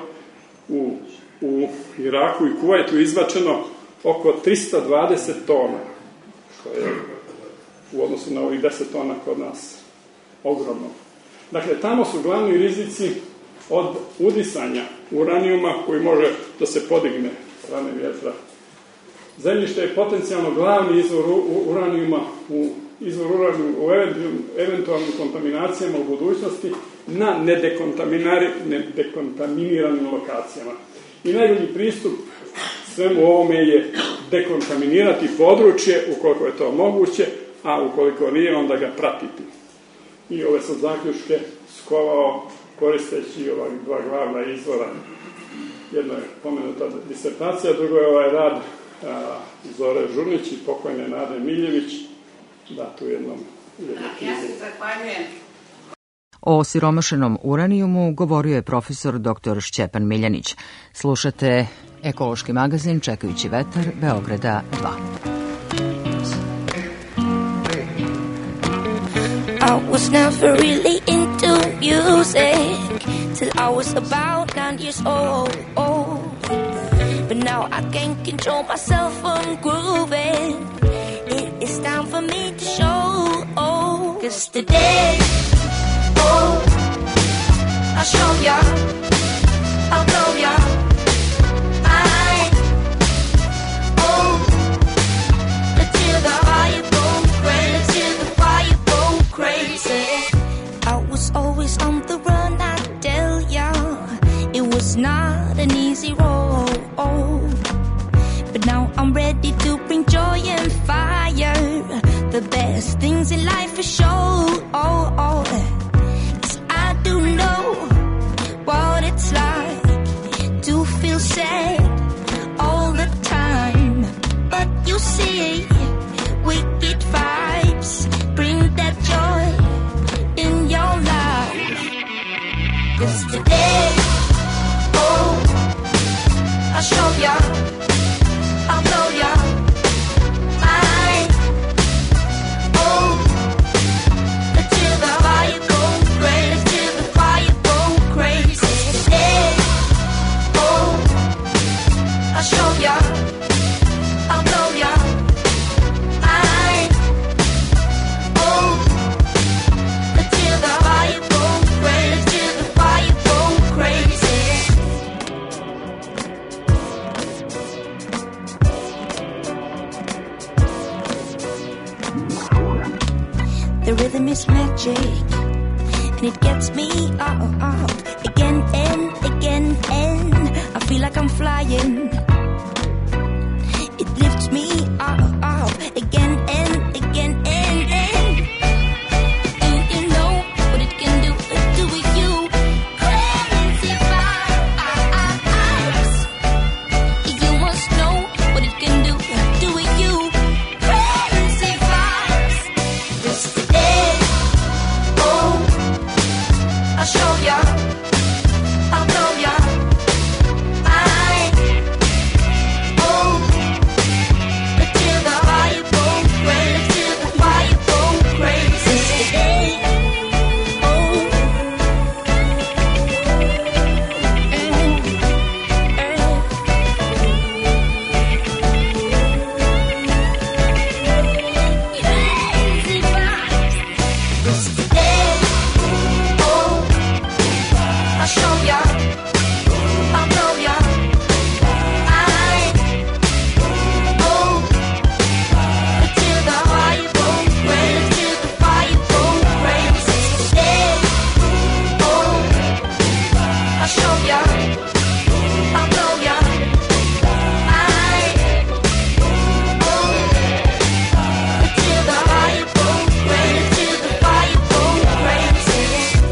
U Iraku i Kuvajtu je izbačeno oko 320 tona, što je u odnosu na ovih 10 tona kod nas ogromno. Dakle, tamo su glavni rizici od udisanja uranijuma koji može da se podigne strane vjetra. Zemljište je potencijalno glavni izvor uranijuma u eventualnim kontaminacijama u budućnosti na nedekontaminiranim lokacijama. I najbolji pristup svemu ovome je dekontaminirati područje ukoliko je to moguće, a ukoliko nije, onda ga pratiti. I ove sam zaključke skovao koristeći ova dva glavna izvora. Jedno je pomenuta disertacija, drugo je ovaj rad Zore Žurnić i pokojne Nade Miljević. Da, tu jednom Ja se zahvaljujem. O osiromašenom uranijumu govorio je profesor dr. Šćepan Miljanić. Slušate Ekološki magazin Čekajući vetar, Beograda 2. I was never really into music till I was about 9 years old. But now I can't control myself from grooving. It is time for me to show. 'Cause today, I'll show ya, I'll blow ya. Until the fire go crazy, till the fire go crazy. I was always on the run, I tell ya. It was not an easy road, but now I'm ready to bring joy and fire. The best things in life are show. 'Cause I do know what it's like to feel sad all the time. But you see, wicked vibes bring that joy in your life. 'Cause today, I'll show ya, I'll blow ya. Until the fire go crazy, till the fire go crazy. Today, I'll show ya, I'll blow ya. Until the fire go crazy, till the fire go crazy. The rhythm is magic, and it gets me up again and again, and I feel like I'm flying. It lifts me up again and again and do you know what it can do with you? Crazy vibes. You must know what it can do with you. Crazy vibes. This today, I'll show ya, I'll blow ya. Until the fire go crazy, till the fire go crazy. Today, crazy vibes. This today, I'll show ya, I'll blow ya. Until the fire go crazy, till the fire go crazy. Today, I'll show ya, I'll blow ya. Until the fire go crazy, till the fire go crazy.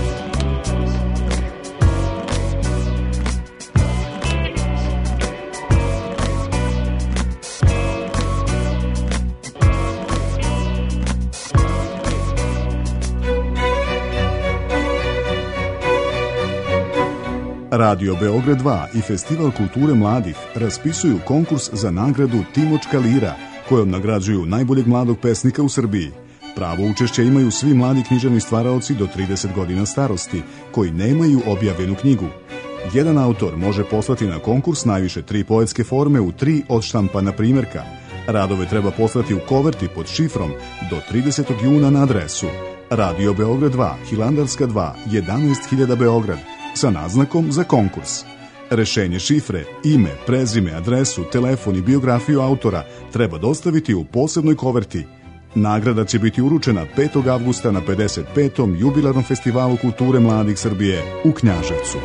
Radio Beograd 2 i Festival kulture mladih raspisuju konkurs za nagradu Timočka lira, kojom nagrađuju najboljeg mladog pesnika u Srbiji. Pravo učešće imaju svi mladi književni stvaraoci do 30 godina starosti, koji nemaju objavljenu knjigu. Jedan autor može poslati na konkurs najviše 3 poetske forme u 3 odštampana primjerka. Radove treba poslati u koverti pod šifrom do 30. juna na adresu Radio Beograd 2, Hilandarska 2, 11.000 Beograd sa naznakom za konkurs. Rešenje šifre, ime, prezime, adresu, telefon i biografiju autora treba dostaviti u posebnoj koverti. Nagrada će biti uručena 5. avgusta na 55. jubilarnom festivalu kulture mladih Srbije u Knjaževcu.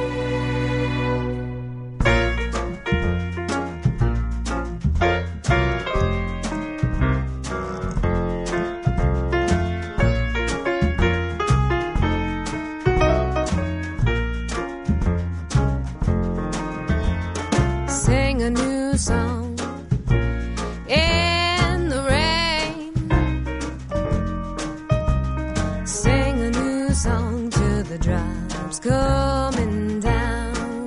Sing a new song in the rain. Sing a new song to the drops coming down.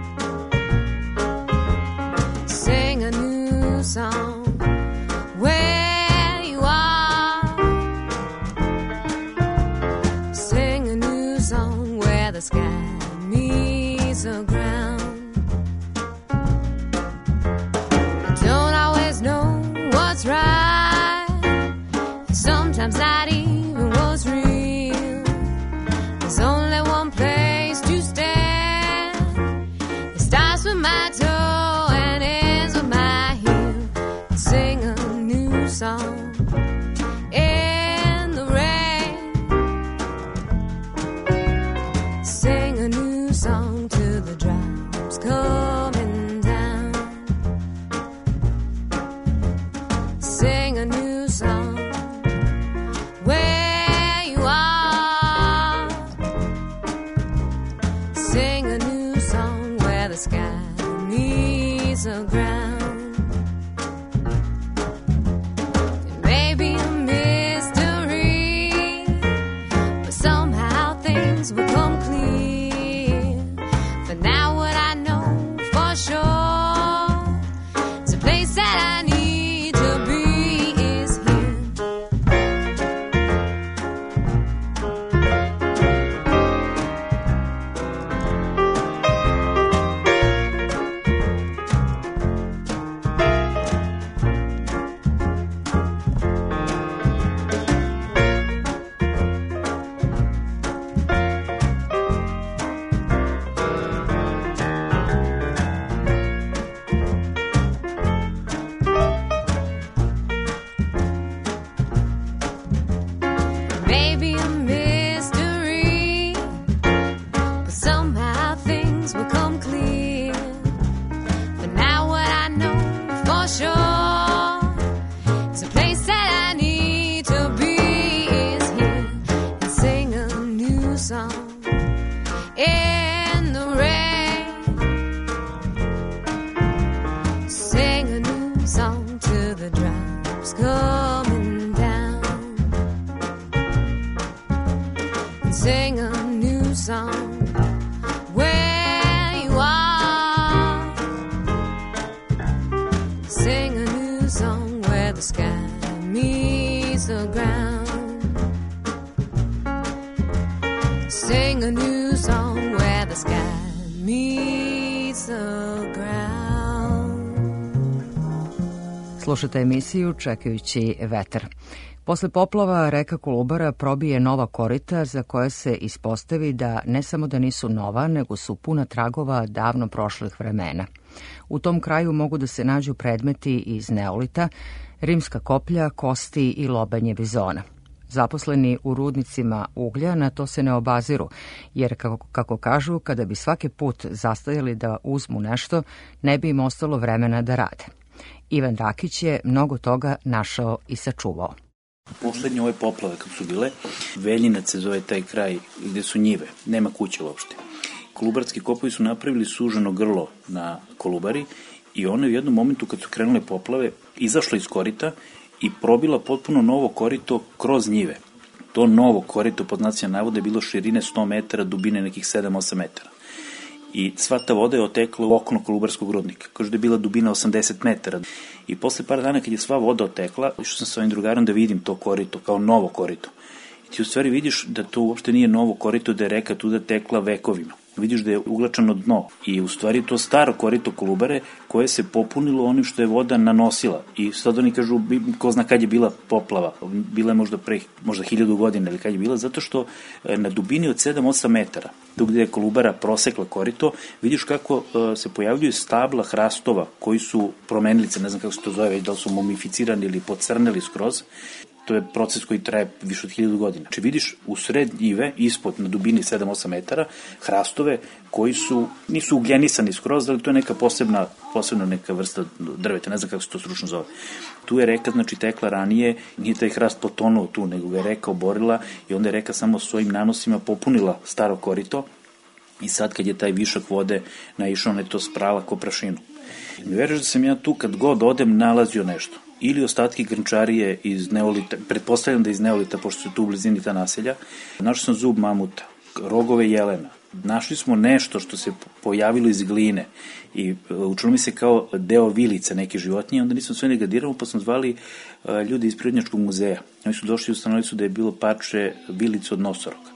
Sing a new song where you are. Sing a new song where the sky meets the ground. Don't always know what's right, sometimes not even what's real. There's only one place to stand. It starts with my toe and ends with my heel. Sing a new song in the rain. Sing a new song to the drops coming down. Sing a new song where you are. Sing a new song where the sky meets the ground. It may be a mystery, but somehow things will come clear. For now what I know for sure is a place that I need to be is here. Maybe a mystery, but somehow things will come clear. But now what I know for sure is a place that I need to be is here. And sing a new song in the rain. Sing a new song to the drops coming down. Sing a new song where you are. Sing a new song where the sky meets the ground. Sing a new song where the sky meets the ground. Slušate emisiju Čekajući vetar. Posle poplava reka Kolubara probije nova korita za koje se ispostavi da ne samo da nisu nova, nego su puna tragova davno prošlih vremena. U tom kraju mogu da se nađu predmeti iz neolita, rimska koplja, kosti i lobenje bizona. Zaposleni u rudnicima uglja na to se ne obaziru, jer kako kažu, kada bi svaki put zastajali da uzmu nešto, ne bi im ostalo vremena da rade. Ivan Rakić je mnogo toga našao i sačuvao. Poslednje ove poplave kako su bile, Veljinac se zove taj kraj gde su njive, nema kuće uopšte. Kolubarski kopovi su napravili suženo grlo na Kolubari i ona je u jednom momentu kad su krenule poplave izašla iz korita i probila potpuno novo korito kroz njive. To novo korito pod znacima navoda je bilo širine 100 metara, dubine nekih 7-8 metara. I sva ta voda je otekla u okno Kolubarskog rudnika, kažu da je bila dubina 80 metara. I posle par dana kad je sva voda otekla, išao sam sa ovim drugarom da vidim to korito, kao novo korito. I ti u stvari vidiš da to uopšte nije novo korito, da je reka tuda tekla vekovima. vidiš da je uglačano dno i u stvari to staro korito Kolubare koje se popunilo onim što je voda nanosila. I sad oni kažu, ko zna kad je bila poplava, bila je možda pre 1000 godina ili kad je bila, zato što na dubini od 7-8 metara, tu gde je Kolubara prosekla korito, vidiš kako se pojavljuju stabla hrastova koji su promenilice, ne znam kako se to zove, da li su mumificirani ili pocrneli skroz. To je proces koji traje više od 1000 godina. Znači vidiš u sred njive, ispod na dubini 7-8 metara, hrastove koji nisu ugenisani skroz, ali to je neka posebna neka vrsta drveta, ne znam kako se to stručno zove. Tu je reka, znači, tekla ranije, nije taj hrast potonuo tu, nego ga je reka oborila i onda je reka samo svojim nanosima popunila staro korito i sad kad je taj višak vode naišao, ona je to sprala ko prašinu. Mi veruješ da sam ja tu kad god odem nalazio nešto. Ili ostatki grnčarije iz neolita, pretpostavljam da iz neolita, pošto su tu u blizini ta naselja. Našli sam zub mamuta, rogove jelena. Našli smo nešto što se pojavilo iz gline i učilo mi se kao deo vilica neke životinje, onda nisam sve negadirao, pa sam zvali ljudi iz Prirodnjačkog muzeja. Oni su došli i ustanovili su da je bilo parče vilica od nosoroga.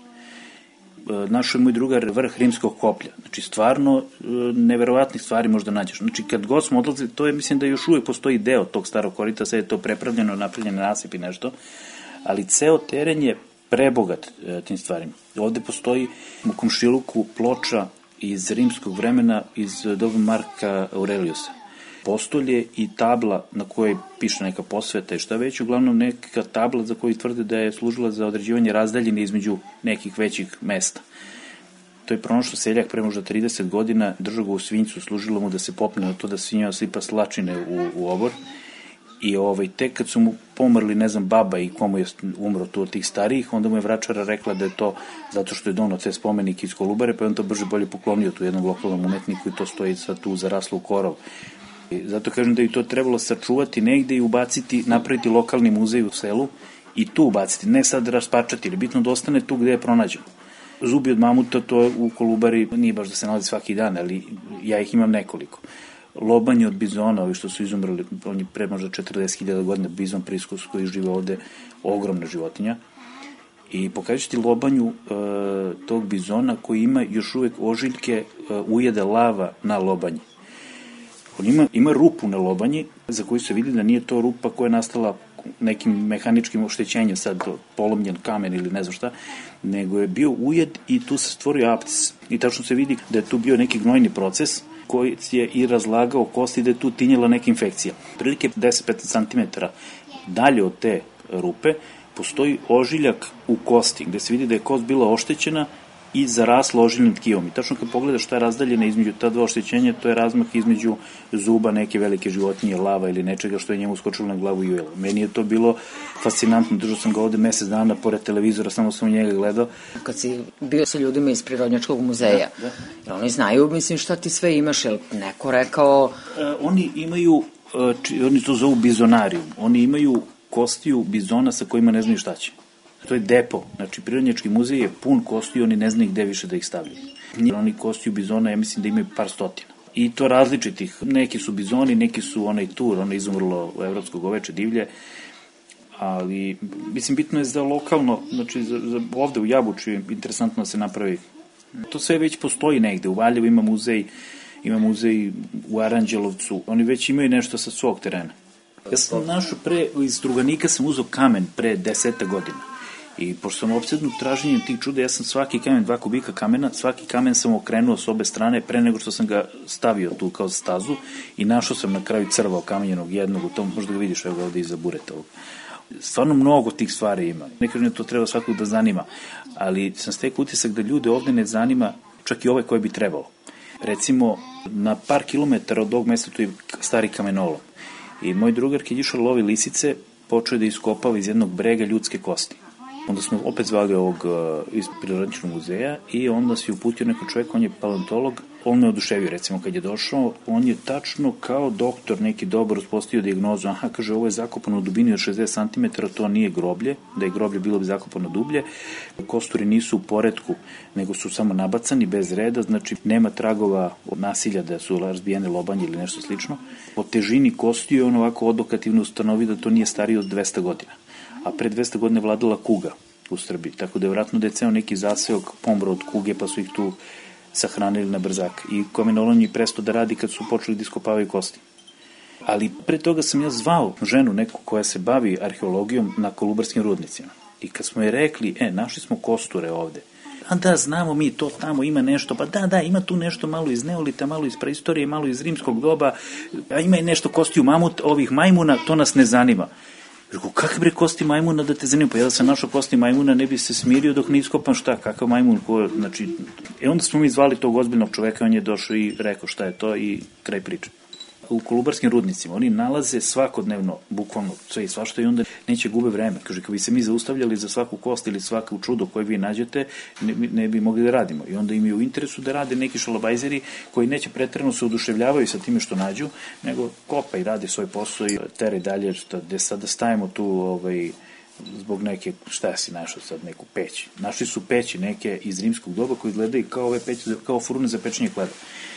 Našao je moj drugar vrh rimskog koplja. Znači, stvarno, neverovatnih stvari možda nađeš. Znači, kad god smo odlazili, to je, mislim da još uvijek postoji deo tog starog korita, sad je to prepravljeno, napravljeno nasip i nešto, ali ceo teren je prebogat tim stvarima. Ovde postoji u komšiluku ploča iz rimskog vremena, iz doba Marka Aureliusa. Postolje i tabla na kojoj piše neka posveta i šta već, uglavnom neka tabla za koju tvrde da je služila za određivanje razdaljine između nekih većih mesta. To je pronašao seljak pre možda 30 godina, držao ga u svinjcu, služilo mu da se popne na to da svinja slipa slačine u obor i tek kad su mu pomrli, ne znam, baba i komu je umro tu od tih starijih, onda mu je vračara rekla da je to zato što je donao te spomenike iz Kolubare, pa je on to brže bolje poklonio tu jednom lokalnom umetniku i to stoji sad tu zaraslo u korov. Zato kažem da je to trebalo sačuvati negde i ubaciti, napraviti lokalni muzej u selu i tu ubaciti, ne sad raspačati, ili bitno da ostane tu gde je pronađeno. Zubi od mamuta, to u Kolubari nije baš da se nalazi svaki dan, ali ja ih imam nekoliko. Lobanje od bizona, ovi što su izumrli, on je pre možda 40.000 godina, bizon priskus koji žive ovde, ogromna životinja. I pokažu ti lobanju tog bizona koji ima još uvek ožiljke ujeda lava na lobanji. On ima rupu na lobanji za koju se vidi da nije to rupa koja je nastala nekim mehaničkim oštećenjem, sad polomljen kamen ili ne znam šta, nego je bio ujed i tu se stvorio aptis. I tačno se vidi da je tu bio neki gnojni proces koji je i razlagao kosti i da je tu tinjela neka infekcija. Prilike 10-15 cm dalje od te rupe postoji ožiljak u kosti gde se vidi da je kost bila oštećena i zarasla ožiljnim tkivom. I tačno kad pogledaš šta je razdaljena između ta dva oštećenja, to je razmak između zuba neke velike životinje, lava ili nečega što je njemu skočilo na glavu i ujelo. Meni je to bilo fascinantno, držao sam ga ovde mesec dana pored televizora, samo sam u njega gledao. Kad si bio sa ljudima iz Prirodnjačkog muzeja, da. Oni znaju, mislim, šta ti sve imaš, je li neko rekao? Oni imaju, oni to zovu bizonarijum, oni imaju kostiju bizona sa kojima ne znaju šta će. To je depo, znači Prirodnjački muzej je pun kostiju, oni ne znaju gde više da ih stavljaju. Oni kostiju bizona, ja mislim da imaju par stotina. I to različitih, neki su bizoni, neki su onaj tur, ono izumrlo u evropsko goveče divlje, ali mislim bitno je za lokalno, znači za ovde u Jabučju je interesantno da se napravi. To sve već postoji negde, u Valjevu ima muzej u Aranđelovcu, oni već imaju nešto sa svog terena. Ja sam našao iz Struganika sam uzeo kamen pre 10 godina. I pošto sam opsednut traženjem tih čuda, ja sam svaki kamen, 2 kubika kamena, svaki kamen sam okrenuo s obe strane pre nego što sam ga stavio tu kao stazu i našao sam na kraju crva kamenjenog jednog, u tom možda ga vidiš evo ga ovde iza bureta ovog. Stvarno mnogo tih stvari ima. Ne kažem da to treba svakog da zanima, ali sam stekao utisak da ljude ovde ne zanima čak i ove koje bi trebalo. Recimo, na par kilometara od ovog mesta tu je stari kamenolom. I moj drugar kad je išao lovi lisice, počeo da iskopava iz jednog brega ljudske kosti. Onda smo opet zvali ovog iz Prirodnjačkog muzeja i onda se uputio neko čovjek, on je paleontolog, on me oduševio, recimo, kad je došao, on je tačno kao doktor neki dobar uspostavio dijagnozu, kaže, ovo je zakopano u dubini od 60 cm, to nije groblje, da je groblje bilo bi zakopano dublje, kosturi nisu u poretku, nego su samo nabacani, bez reda, znači nema tragova od nasilja da su razbijene lobanje ili nešto slično. Po težini kostiju on ovako odokativno ustanovi da to nije starije od 200 godina. A pre 200 godina vladala kuga u Srbiji, tako da je vratno da je ceo neki zaseok pomro od kuge, pa su ih tu sahranili na brzak. I kamenolom je prestao da radi kad su počeli da iskopavaju kosti. Ali pre toga sam ja zvao ženu, neku koja se bavi arheologijom na kolubarskim rudnicima. I kad smo je rekli, našli smo kosture ovde. A da, znamo mi, to tamo ima nešto, pa da, ima tu nešto malo iz neolita, malo iz preistorije, malo iz rimskog doba, a ima i nešto kostiju ovih majmuna, to nas ne zanima. Rekao, kakve bre kosti majmuna da te zanima? Pa ja da sam našao kosti majmuna, ne bi se smirio dok ne iskopam šta, kakav majmun, znači, onda smo mi zvali tog ozbiljnog čoveka, on je došao i rekao šta je to i kraj priče. U kolubarskim rudnicima oni nalaze svakodnevno, bukvalno sve i svašta i onda neće gube vreme. Kaže, kad bi se mi zaustavljali za svaku kost ili svaku čudo koje vi nađete, ne bi mogli da radimo. I onda im je u interesu da rade neki šalabajzeri koji neće preterano se oduševljavaju sa time što nađu, nego kopa i radi svoj posao i tere dalje, gde sada stajemo tu zbog neke, šta si našao sad, neku peć. Našli su peći neke iz rimskog doba koji izgledaju kao ove peći, kao furune za pečenje hleba.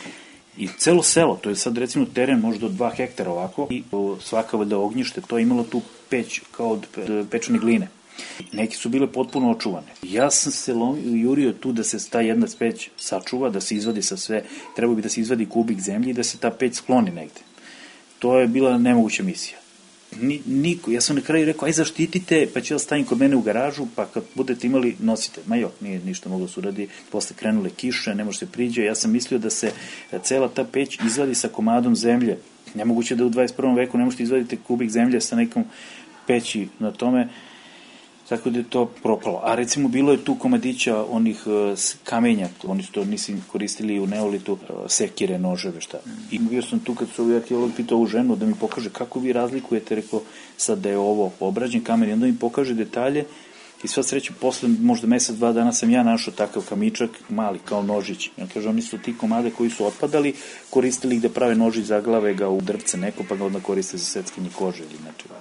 I celo selo, to je sad recimo teren možda od 2 hektara ovako, i svaka valjda ognjište, to je imalo tu peć kao od pečene gline. Neki su bile potpuno očuvane. Ja sam se jurio tu da se ta jedna peć sačuva, da se izvadi sa sve, trebao bi da se izvadi kubik zemlje i da se ta peć skloni negde. To je bila nemoguća misija. Niko, ja sam na kraju rekao, aj zaštitite, pa ću ja stavim kod mene u garažu, pa kad budete imali, nosite. Ma nije ništa moglo se uradi, posle krenule kiše, ne može se priđe, ja sam mislio da se cela ta peć izvadi sa komadom zemlje. Nemoguće da u 21. veku ne možete izvaditi kubik zemlje sa nekom peći na tome, tako da je to propalo. A recimo bilo je tu komadića onih kamenja, oni su to koristili u neolitu, sekire, noževe, šta. I bio sam tu kad su ovi arheolog pitao ovu ženu da mi pokaže kako vi razlikujete, rekao sad da je ovo obrađen kamen i onda mi pokaže detalje i sva sreća posle možda mesec, 2 dana sam ja našao takav kamičak, mali kao nožić. Ja kaže, oni su ti komade koji su otpadali, koristili ih da prave nožić, zaglave ga u drvce neko, pa ga onda koriste za seckanje kože ili nečega.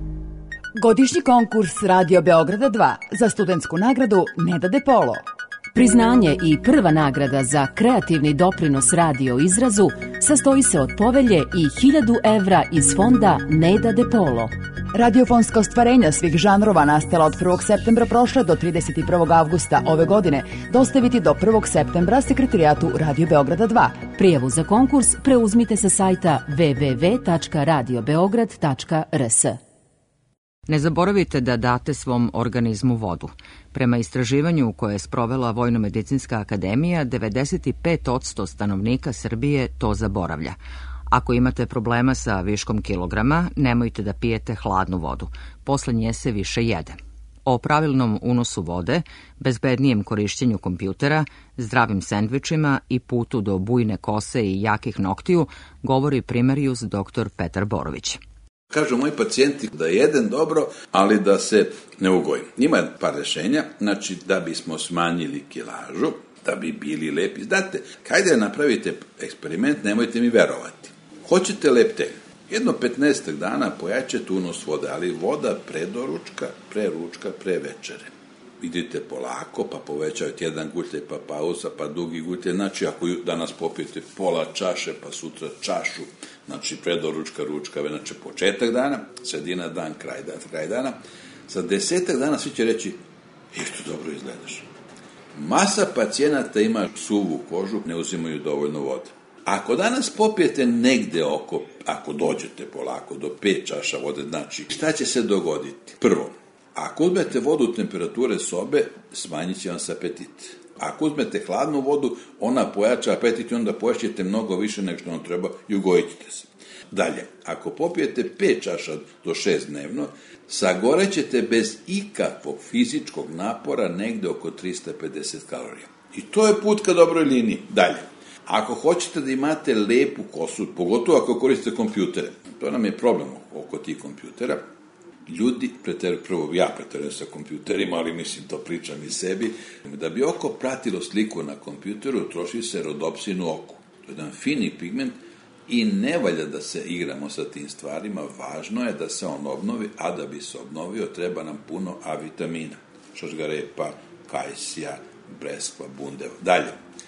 Godišnji konkurs Radio Beograda 2 za studentsku nagradu Neda De Polo. Priznanje i prva nagrada za kreativni doprinos radio izrazu sastoji se od povelje i 1000 evra iz fonda Neda De Polo. Radiofonska ostvarenja svih žanrova nastala od 1. septembra prošle do 31. avgusta ove godine dostaviti do 1. septembra Sekretarijatu Radio Beograda 2. Prijavu za konkurs preuzmite sa sajta www.radiobeograd.rs. Ne zaboravite da date svom organizmu vodu. Prema istraživanju koje je sprovela Vojno-medicinska akademija, 95% stanovnika Srbije to zaboravlja. Ako imate problema sa viškom kilograma, nemojte da pijete hladnu vodu. Posle nje se više jede. O pravilnom unosu vode, bezbednijem korišćenju kompjutera, zdravim sendvičima i putu do bujne kose i jakih noktiju govori primarijus dr. Petar Borović. Kažu moji pacijenti da jedem dobro, ali da se ne ugojim. Ima par rešenja, znači da bismo smanjili kilažu, da bi bili lepi. Znate, hajde napravite eksperiment, nemojte mi verovati. Hoćete lepte, jedno 15 dana pojačate unos vode, ali voda pre doručka, pre ručka, pre večere. Idite polako, pa povećavate jedan gutlje, pa pauza, pa dugi gutlje. Znači, ako danas popijete pola čaše, pa sutra čašu, znači predoručka, ručka, znači početak dana, sredina dan, kraj dana. Za 10 dana svi će reći, što dobro izgledaš. Masa pacijenata ima suvu kožu, ne uzimaju dovoljno vode. Ako danas popijete negde oko, ako dođete polako do 5 čaša vode, znači šta će se dogoditi? Prvo, ako uzmete vodu temperature sobe, smanjit će vam se apetit. Ako uzmete hladnu vodu, ona pojača apetit i onda pojaćete mnogo više nego što vam treba i ugojit ćete se. Dalje, ako popijete 5 čaša do 6 dnevno, sagorećete bez ikakvog fizičkog napora negde oko 350 kalorija. I to je put ka dobroj liniji. Dalje, ako hoćete da imate lepu kosu, pogotovo ako koristite kompjutere, to nam je problem oko tih kompjutera, ljudi, prvo ja preterujem sa kompjuterima, ali mislim to pričam i sebi, da bi oko pratilo sliku na kompjuteru, troši se rodopsin u oku. To je jedan fini pigment i ne valja da se igramo sa tim stvarima, važno je da se on obnovi, a da bi se obnovio treba nam puno A vitamina, šošgarepa, kajsija, breskva, bundeva. Dalje,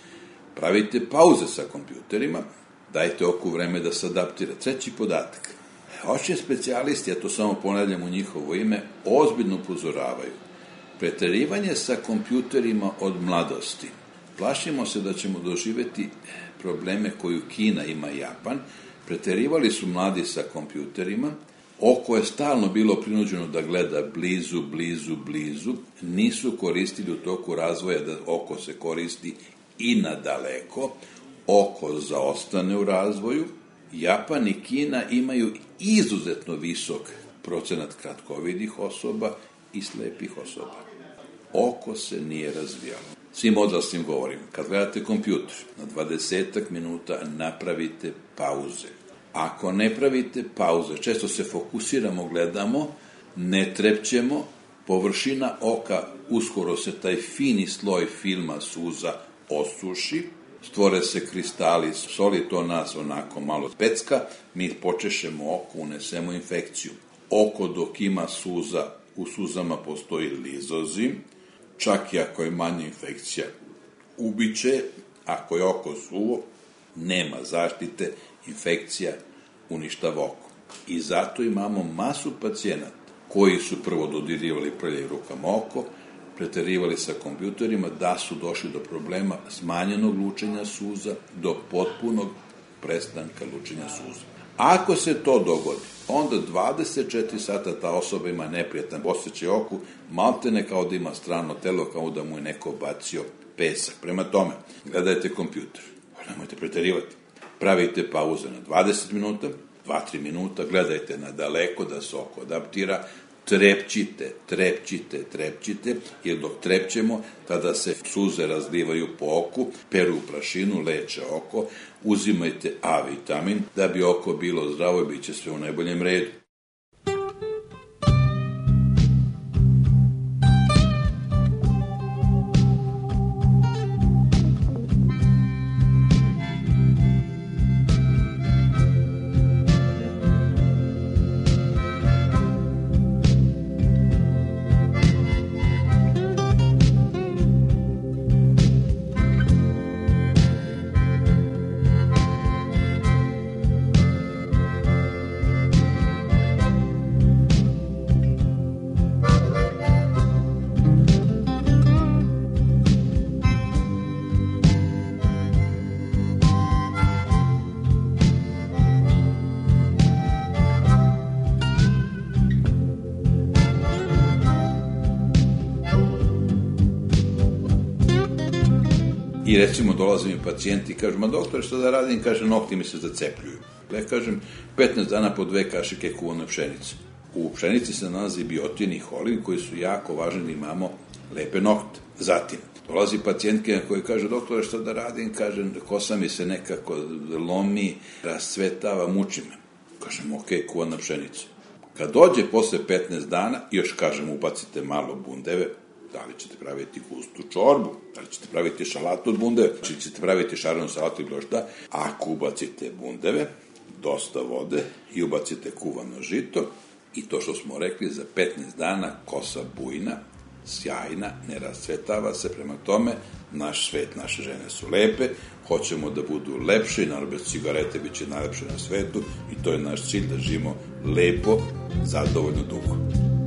pravite pauze sa kompjuterima, dajte oku vreme da se adaptira. Treći podatak. Očni specijalisti, ja to samo ponavljam u njihovo ime, ozbiljno upozoravaju. Preterivanje sa kompjuterima od mladosti. Plašimo se da ćemo doživeti probleme koju Kina ima i Japan. Preterivali su mladi sa kompjuterima, oko je stalno bilo prinuđeno da gleda blizu, nisu koristili u toku razvoja da oko se koristi i nadaleko, oko zaostane u razvoju. Japan i Kina imaju izuzetno visok procenat kratkovidih osoba i slepih osoba. Oko se nije razvijalo. Svim odraslim govorim, kad gledate kompjuter, na 20 minuta napravite pauze. Ako ne pravite pauze, često se fokusiramo, gledamo, ne trepćemo, površina oka, uskoro se taj fini sloj filma suza osuši, stvore se kristali soli, to nas onako malo pecka, mi počešemo oko, unesemo infekciju. Oko dok ima suza, u suzama postoji lizozim, čak i ako je manja infekcija, ubiće, ako je oko suvo, nema zaštite, infekcija uništava oko. I zato imamo masu pacijenata koji su prvo dodirivali prljavim rukama oko, preterivali sa kompjuterima, da su došli do problema smanjenog lučenja suza, do potpunog prestanka lučenja suza. Ako se to dogodi, onda 24 sata ta osoba ima neprijatan osjećaj oku, maltene kao da ima strano telo, kao da mu je neko bacio pesak. Prema tome, gledajte kompjuter, nemojte preterivati. Pravite pauze na 20 minuta, 2-3 minuta, gledajte na daleko da se oko adaptira, trepćite, jer dok trepćemo, tada se suze razlivaju po oku, peru prašinu, leče oko, uzimajte A vitamin, da bi oko bilo zdravo i bit će sve u najboljem redu. I recimo dolaze mi pacijenti i kažu, ma doktor, što da radim? Kaže, nokti mi se zacepljuju. Ja kažem, 15 dana po 2 kašike kuvane pšenice. U pšenici se nalazi biotin i holin koji su jako važni da imamo lepe nokte. Zatim, dolazi pacijentke koji kaže, doktore, što da radim? Kaže, kosa mi se nekako lomi, rascvetava, muči me. Kažem, ok, kuvana pšenica. Kad dođe posle 15 dana, još kažem, ubacite malo bundeve, da li ćete praviti gustu čorbu, da li ćete praviti šalatu od bundeve, da li ćete praviti šarenu salatu i bilo šta. Ako ubacite bundeve, dosta vode i ubacite kuvano žito i to što smo rekli, za 15 dana kosa bujna, sjajna, ne rascvetava se, prema tome naš svet, naše žene su lepe, hoćemo da budu lepše i naravno bez cigarete bit će najlepše na svetu i to je naš cilj, da živimo lepo, zadovoljno dugo.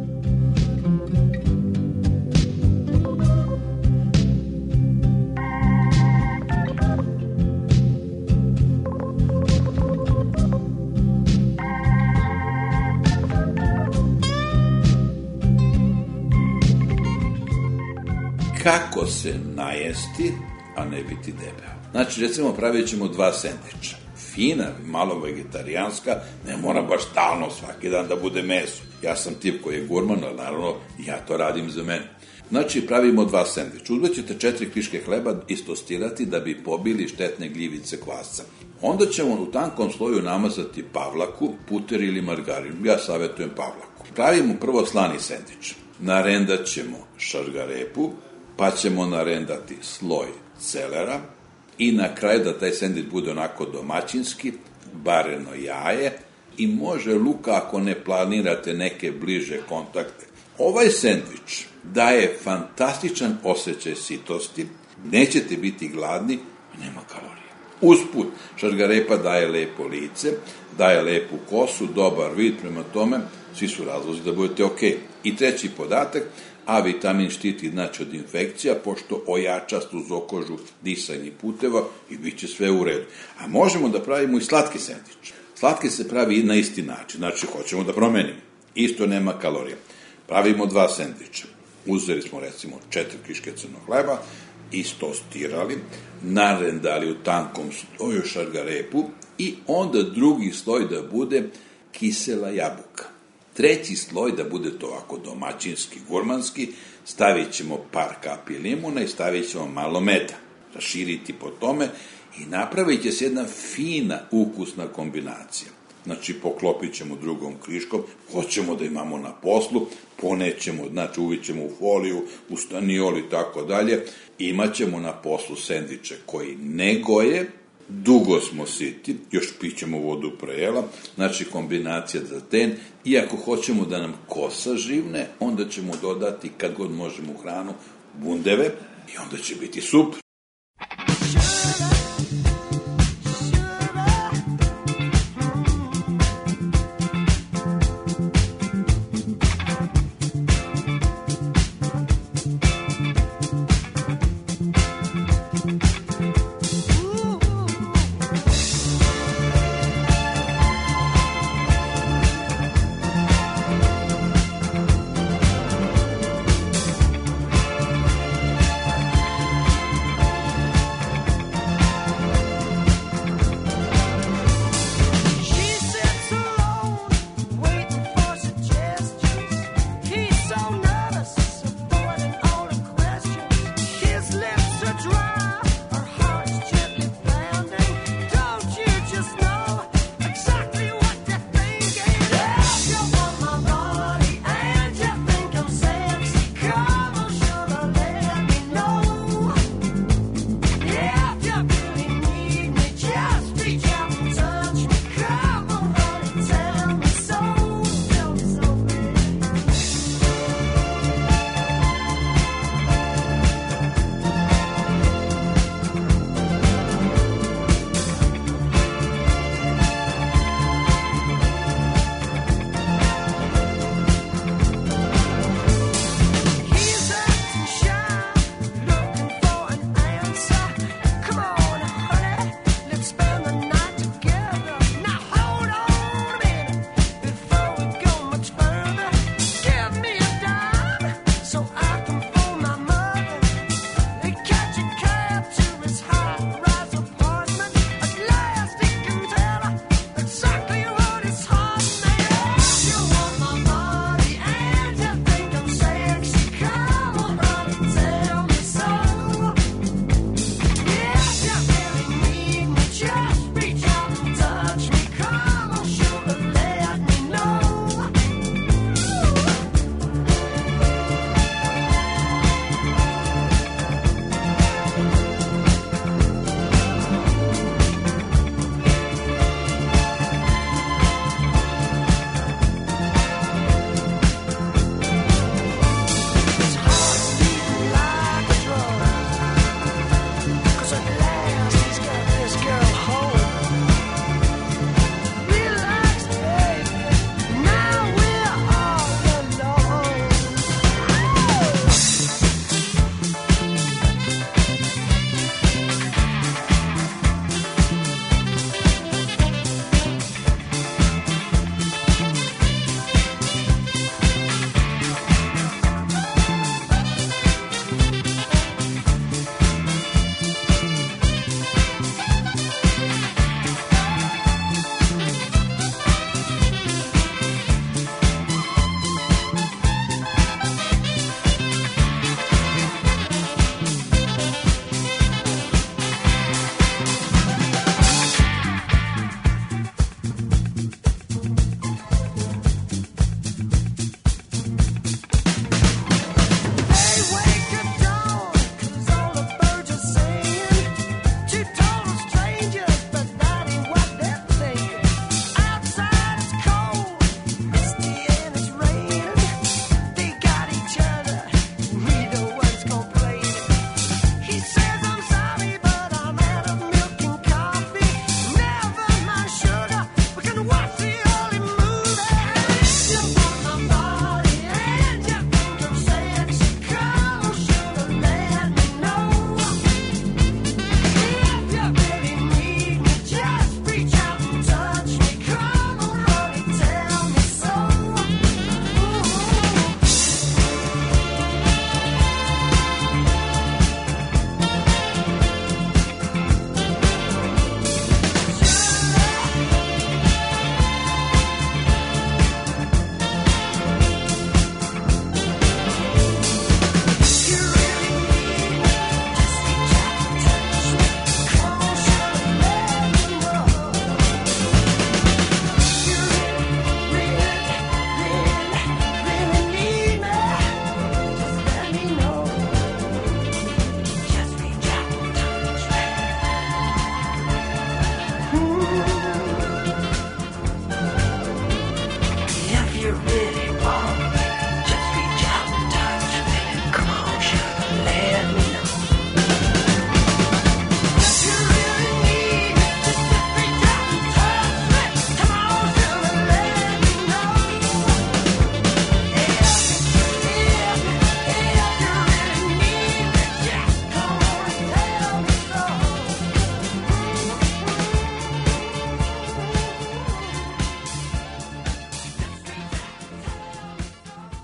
Kako se najesti, a ne biti debel? Znači, recimo, pravit ćemo 2 sendviča. Fina, malo vegetarijanska, ne mora baš stalno svaki dan da bude meso. Ja sam tip koji je gurman, ali naravno ja to radim za mene. Znači, pravimo 2 sendviča. Uzmećete 4 kriške hleba istostirati da bi pobili štetne gljivice kvasca. Onda ćemo u tankom sloju namazati pavlaku, puter ili margarin. Ja savjetujem pavlaku. Pravimo prvo slani sendvič. Narendat ćemo šargarepu, pa ćemo narendati sloj celera i na kraju da taj sendvič bude onako domaćinski, bareno jaje i može luka ako ne planirate neke bliže kontakte. Ovaj sendvič daje fantastičan osjećaj sitosti, nećete biti gladni, a nema kalorija. Usput, šargarepa daje lepo lice, daje lepu kosu, dobar vid, prema tome, svi su razlozi da budete ok. I treći podatak, A vitamin štiti znači od infekcija, pošto ojača sluzokožu disajnih puteva i bit će sve u redu. A možemo da pravimo i slatki sendvič. Slatki se pravi na isti način, znači hoćemo da promenimo. Isto nema kalorija. Pravimo 2 sendviča. Uzeli smo recimo 4 kriške crnog hleba, istostirali, narendali u tankom sloju šargarepu i onda drugi sloj da bude kisela jabuka. Treći sloj da bude to ovako domaćinski, gurmanski, stavit ćemo par kapi limuna i stavit ćemo malo meda. Raširiti po tome i napravit će se jedna fina ukusna kombinacija. Znači, poklopit ćemo drugom kriškom, hoćemo da imamo na poslu, ponećemo, znači uvit ćemo u foliju, u staniol i tako dalje, imat ćemo na poslu sendviče koji ne goje, dugo smo siti, još pićemo vodu prejela, znači kombinacija za ten, i ako hoćemo da nam kosa živne, onda ćemo dodati, kad god možemo u hranu, bundeve i onda će biti super.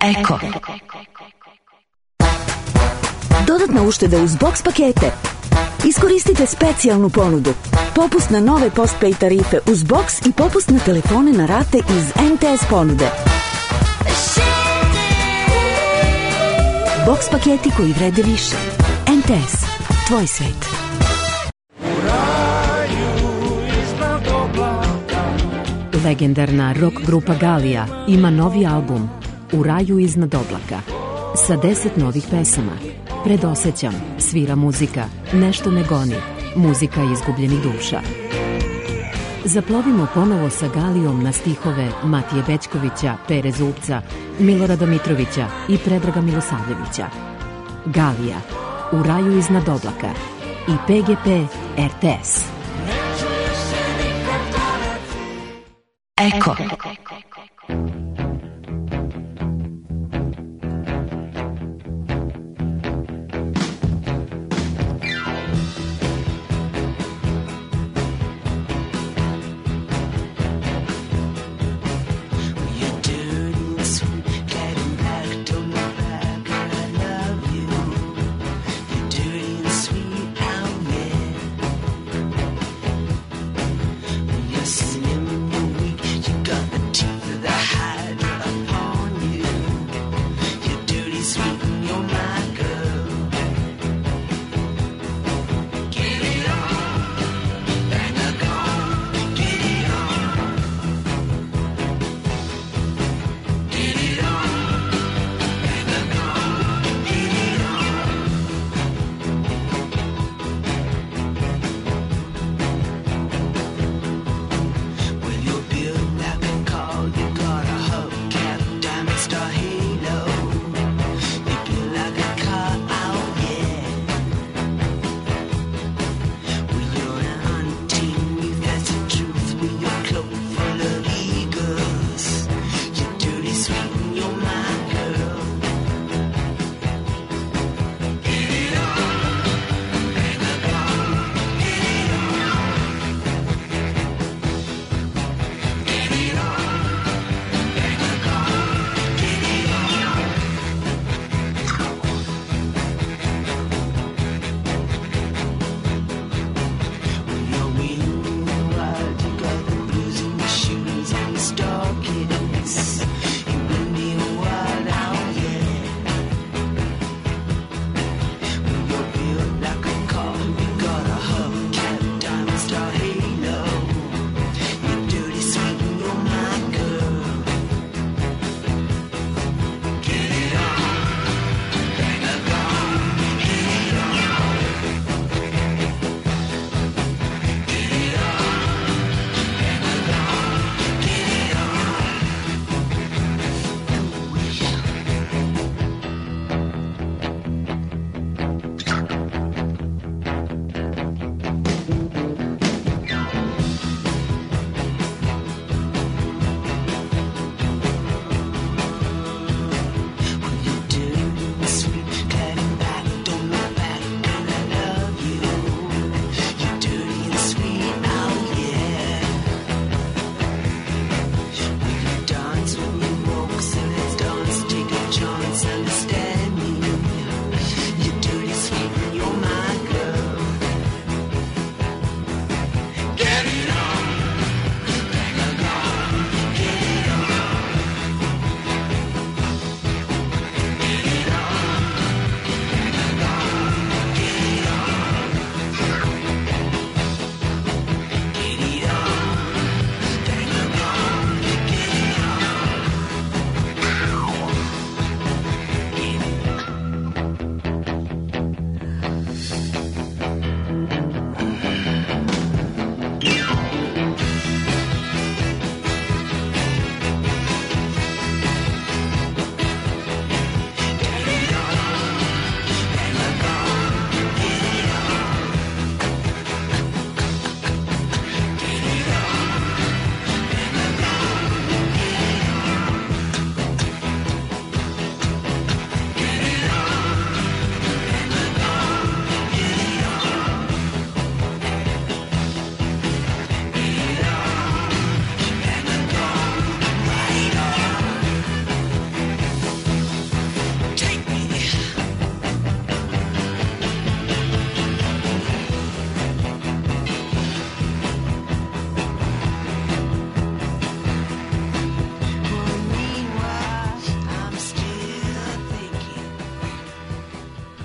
Eko. Dodatna ušteda uz box pakete. Iskoristite specijalnu ponudu. Popust na nove postpaid tarife uz box i popust na telefone na rate iz MTS ponude. Box paketi koji vrede više. MTS. Tvoj svet. Legendarna rock grupa Galija ima novi album U raju iznad oblaka sa 10 novih pesama. Predosećam, svira muzika, nešto me goni, muzika izgubljenih duša. Zaplovimo ponovo sa Galijom na stihove Matije Bećkovića, Pere Zupca, Milorada Mitrovića i Predraga Milosavljevića. Galija, U raju iznad oblaka i PGP RTS. Eko. Slim and weak, you got the teeth of that.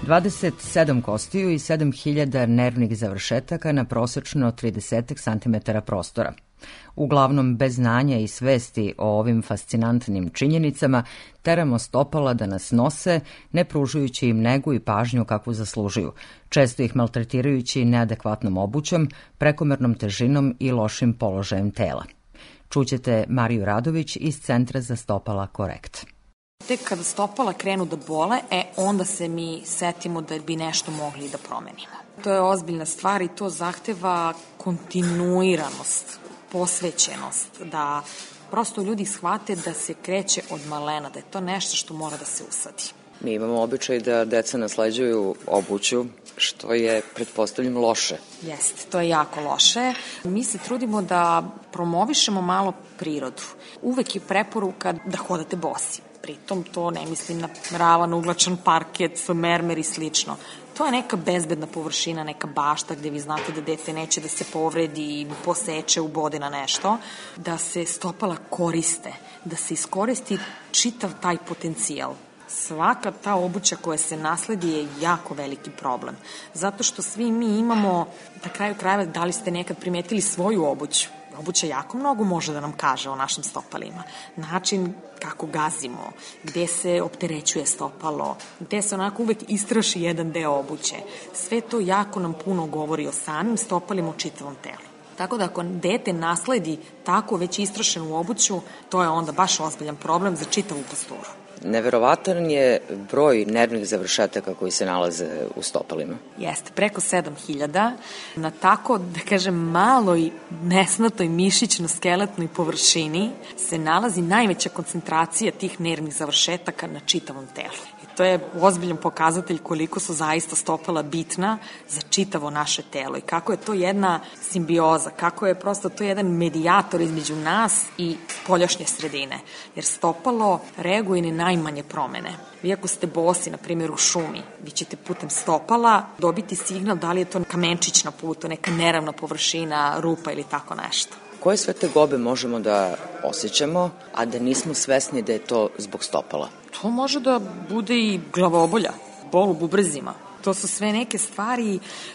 27 kostiju i 7000 nervnih završetaka na prosečno 30 cm prostora. Uglavnom, bez znanja i svesti o ovim fascinantnim činjenicama, teramo stopala da nas nose, ne pružujući im negu i pažnju kakvu zaslužuju, često ih maltretirajući neadekvatnom obućom, prekomernom težinom i lošim položajem tela. Čućete Mariju Radović iz Centra za stopala Korekt. Tek kada stopala krenu da bole, onda se mi setimo da bi nešto mogli da promenimo. To je ozbiljna stvar i to zahteva kontinuiranost, posvećenost, da prosto ljudi shvate da se kreće od malena, da je to nešto što mora da se usadi. Mi imamo običaj da deca nasleđuju obuću, što je, pretpostavljam, loše. Jeste, to je jako loše. Mi se trudimo da promovišemo malo prirodu. Uvek je preporuka da hodate bosi. Pritom to ne mislim na ravan, uglačan parket, mermer i slično. To je neka bezbedna površina, neka bašta gde vi znate da dete neće da se povredi, poseče, ubode na nešto, da se stopala koriste, da se iskoristi čitav taj potencijal. Svaka ta obuća koja se nasledi je jako veliki problem. Zato što svi mi imamo, na kraju krajeva, da li ste nekad primetili svoju obuću? Obuća jako mnogo može da nam kaže o našim stopalima. Način kako gazimo, gde se opterećuje stopalo, gde se onako uvek istraši jedan deo obuće. Sve to jako nam puno govori o samim stopalima, o čitavom telu. Tako da ako dete nasledi tako već istrašenu obuću, to je onda baš ozbiljan problem za čitavu posturu. Neverovatan je broj nervnih završetaka koji se nalaze u stopalima. Jeste, preko 7000 na tako, da kažem, maloj mesnatoj mišićno-skeletnoj površini se nalazi najveća koncentracija tih nervnih završetaka na čitavom telu. To je ozbiljan pokazatelj koliko su zaista stopala bitna za čitavo naše telo i kako je to jedna simbioza, kako je prosto to jedan medijator između nas i spoljašnje sredine. Jer stopalo reaguje na najmanje promene. Vi ako ste bosi, na primjer u šumi, vi ćete putem stopala dobiti signal da li je to kamenčić na putu, neka neravna površina, rupa ili tako nešto. Koje sve tegobe možemo da osjećamo, a da nismo svesni da je to zbog stopala? To može da bude i glavobolja, bol u bubrezima. To su sve neke stvari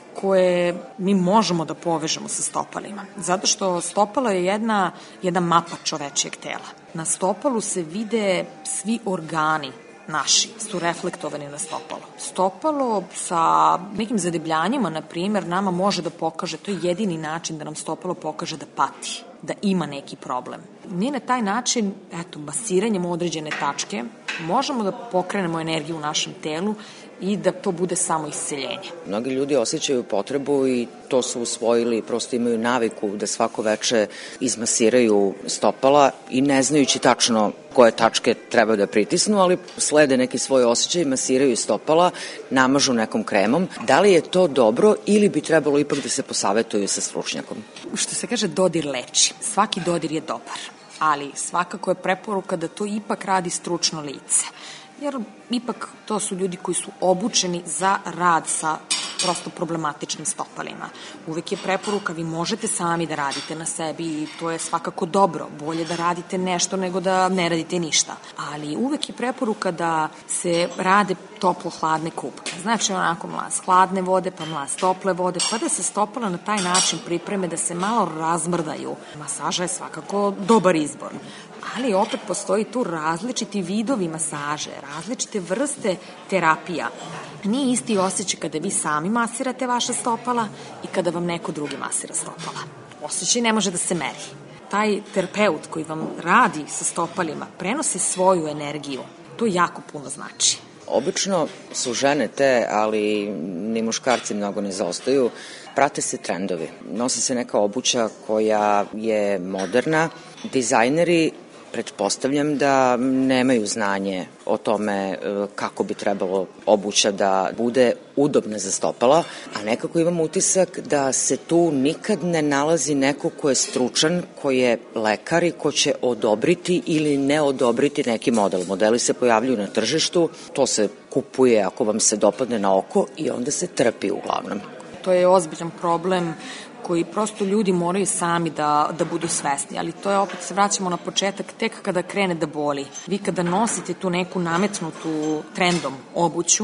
koje mi možemo da povežemo sa stopalima. Zato što stopalo je jedna mapa čovečijeg tela. Na stopalu se vide svi organi naši, su reflektovani na stopalo. Stopalo sa nekim zadebljanjima, na primjer, nama može da pokaže, to je jedini način da nam stopalo pokaže da pati, da ima neki problem. Mi na taj način, masiranjem određene tačke, možemo da pokrenemo energiju u našem telu i da to bude samo isceljenje. Mnogi ljudi osjećaju potrebu i to su usvojili, prosto imaju naviku da svako veče izmasiraju stopala i ne znajući tačno koje tačke treba da pritisnu, ali slede neki svoj osjećaj, masiraju stopala, namažu nekom kremom. Da li je to dobro ili bi trebalo ipak da se posavetuju sa stručnjakom? Što se kaže, dodir leči. Svaki dodir je dobar, ali svakako je preporuka da to ipak radi stručno lice. Jer ipak to su ljudi koji su obučeni za rad sa prosto problematičnim stopalima. Uvek je preporuka, vi možete sami da radite na sebi i to je svakako dobro. Bolje da radite nešto nego da ne radite ništa. Ali uvek je preporuka da se rade toplo-hladne kupke. Znači onako mlaz hladne vode, pa mlaz tople vode, pa da se stopala na taj način pripreme, da se malo razmrdaju. Masaža je svakako dobar izbor. Ali opet postoji tu različiti vidovi masaže, različite vrste terapija. Nije isti osjećaj kada vi sami masirate vaše stopala i kada vam neko drugi masira stopala. Osjećaj ne može da se meri. Taj terapeut koji vam radi sa stopalima prenosi svoju energiju. To jako puno znači. Obično su žene te, ali ni muškarci mnogo ne zaostaju. Prate se trendovi. Nosi se neka obuća koja je moderna. Dizajneri, pretpostavljam da nemaju znanje o tome kako bi trebalo obuća da bude udobna za stopala, a nekako imam utisak da se tu nikad ne nalazi neko ko je stručan, ko je lekar i ko će odobriti ili ne odobriti neki model. Modeli se pojavljuju na tržištu, to se kupuje ako vam se dopadne na oko i onda se trpi uglavnom. To je ozbiljan problem koji prosto ljudi moraju sami da budu svesni, ali to je, opet se vraćamo na početak, tek kada krene da boli. Vi kada nosite tu neku nametnutu trendom obuću,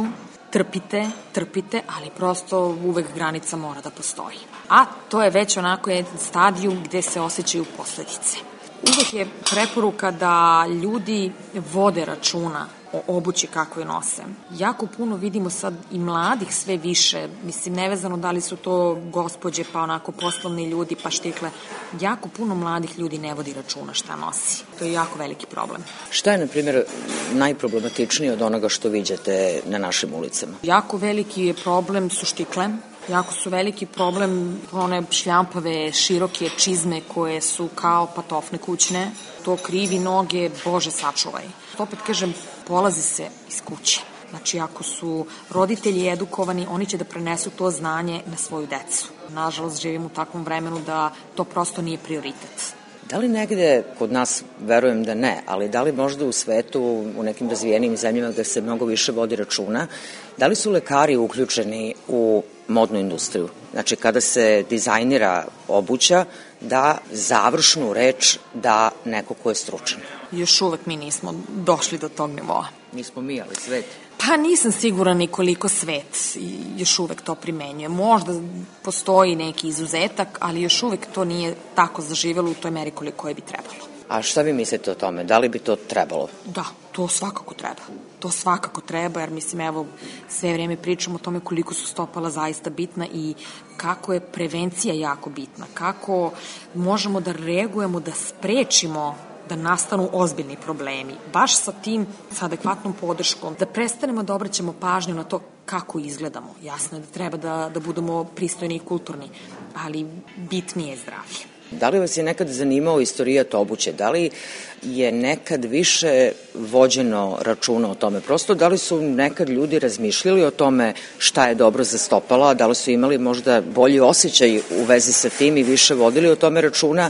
trpite, ali prosto uvek granica mora da postoji. A to je već onako jedan stadijum gde se osjećaju posledice. Uvek je preporuka da ljudi vode računa o obući kako je nose. Jako puno vidimo sad i mladih sve više, mislim nevezano da li su to gospođe pa onako poslovni ljudi pa štikle, jako puno mladih ljudi ne vodi računa šta nosi. To je jako veliki problem. Šta je, na primjer, najproblematičnije od onoga što viđate na našim ulicama? Jako veliki je problem su štikle. Jako su veliki problem one šljampave, široke čizme koje su kao patofne kućne. To krivi noge, Bože sačuvaj. Opet kažem, polazi se iz kuće. Znači, ako su roditelji edukovani, oni će da prenesu to znanje na svoju decu. Nažalost, živimo u takvom vremenu da to prosto nije prioritet. Da li negde, kod nas verujem da ne, ali da li možda u svetu, u nekim razvijenim zemljama gde se mnogo više vodi računa, da li su lekari uključeni u modnu industriju? Znači, kada se dizajnira obuća, da završnu reč da neko ko je stručan. Još uvek mi nismo došli do tog nivoa. Nismo mi, ali svet. Pa nisam sigura ni koliko svet još uvek to primenjuje. Možda postoji neki izuzetak, ali još uvek to nije tako zaživelo u toj meri koliko je bi trebalo. A šta vi mislite o tome? Da li bi to trebalo? Da, to svakako treba. To svakako treba, jer mislim, evo, sve vreme pričamo o tome koliko su stopala zaista bitna i kako je prevencija jako bitna. Kako možemo da reagujemo, da sprečimo da nastanu ozbiljni problemi. Baš sa tim, sa adekvatnom podrškom, da prestanemo da obraćamo pažnju na to kako izgledamo. Jasno je da treba da budemo pristojni i kulturni, ali bitnije je zdravlje. Da li vas je nekad zanimao istorijat obuće? Da li je nekad više vođeno računa o tome? Prosto, da li su nekad ljudi razmišljali o tome šta je dobro za stopala? Da li su imali možda bolji osjećaj u vezi sa tim i više vodili o tome računa?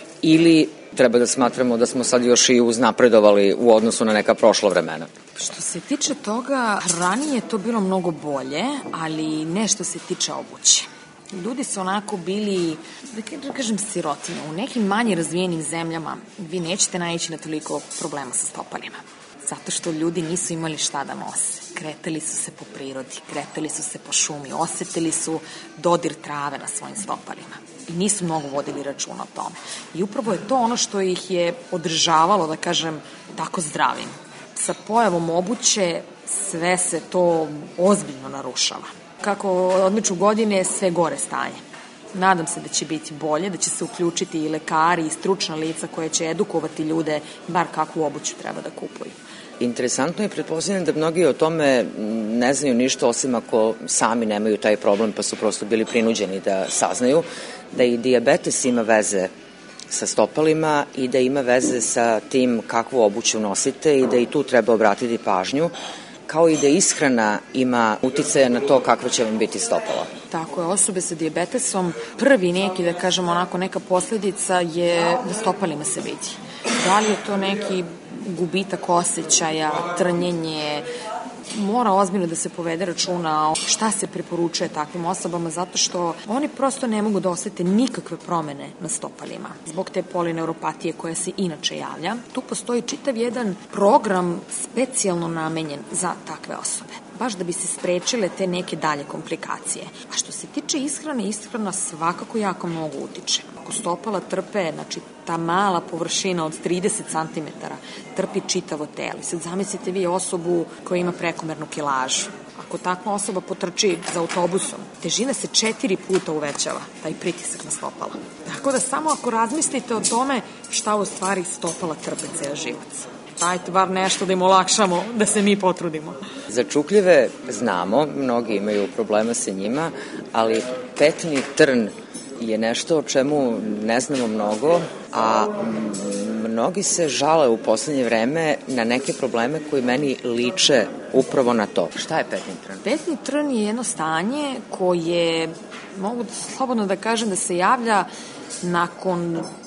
Ili treba da smatramo da smo sad još i uznapredovali u odnosu na neka prošla vremena? Što se tiče toga, ranije je to bilo mnogo bolje, ali ne što se tiče obuće. Ljudi su onako bili, da kažem, sirotinje. U nekim manje razvijenim zemljama vi nećete naići na toliko problema sa stopalima. Zato što ljudi nisu imali šta da nose. Kretali su se po prirodi, kretali su se po šumi, osetili su dodir trave na svojim stopalima. I nisu mnogo vodili računa o tome. I upravo je to ono što ih je održavalo, da kažem, tako zdravim. Sa pojavom obuće sve se to ozbiljno narušava. Kako odmiču godine, sve gore stanje. Nadam se da će biti bolje, da će se uključiti i lekari i stručna lica koje će edukovati ljude bar kakvu obuću treba da kupuju. Interesantno je, pretpostavljam da mnogi o tome ne znaju ništa, osim ako sami nemaju taj problem pa su prosto bili prinuđeni da saznaju, da i dijabetes ima veze sa stopalima i da ima veze sa tim kakvu obuću nosite i da i tu treba obratiti pažnju, kao i da ishrana ima uticaja na to kakva će vam biti stopala. Tako je, osobe sa dijabetesom, prvi neki, da kažemo onako, neka posledica je da stopalima se vidi. Da li je to neki gubitak osjećaja, trnjenje, mora ozbiljno da se povede računa šta se preporučuje takvim osobama, zato što oni prosto ne mogu da osete nikakve promene na stopalima. Zbog te polineuropatije koja se inače javlja, tu postoji čitav jedan program specijalno namenjen za takve osobe, baš da bi se sprečile te neke dalje komplikacije. A što se tiče ishrane, ishrana svakako jako mnogo utiče. Ako stopala trpe, znači ta mala površina od 30 cm trpi čitavo telo. Sad zamislite vi osobu koja ima prekomernu kilažu. Ako takva osoba potrči za autobusom, težina se 4 puta uvećava, taj pritisak na stopala. Tako da samo ako razmislite o tome šta u stvari stopala trpe ceo život. Dajte bar nešto da im olakšamo, da se mi potrudimo. Za čukljeve znamo, mnogi imaju problema sa njima, ali petni trn je nešto o čemu ne znamo mnogo, a mnogi se žale u poslednje vreme na neke probleme koji meni liče upravo na to. Šta je petni trn? Petni trn je jedno stanje koje, mogu slobodno da kažem, da se javlja nakon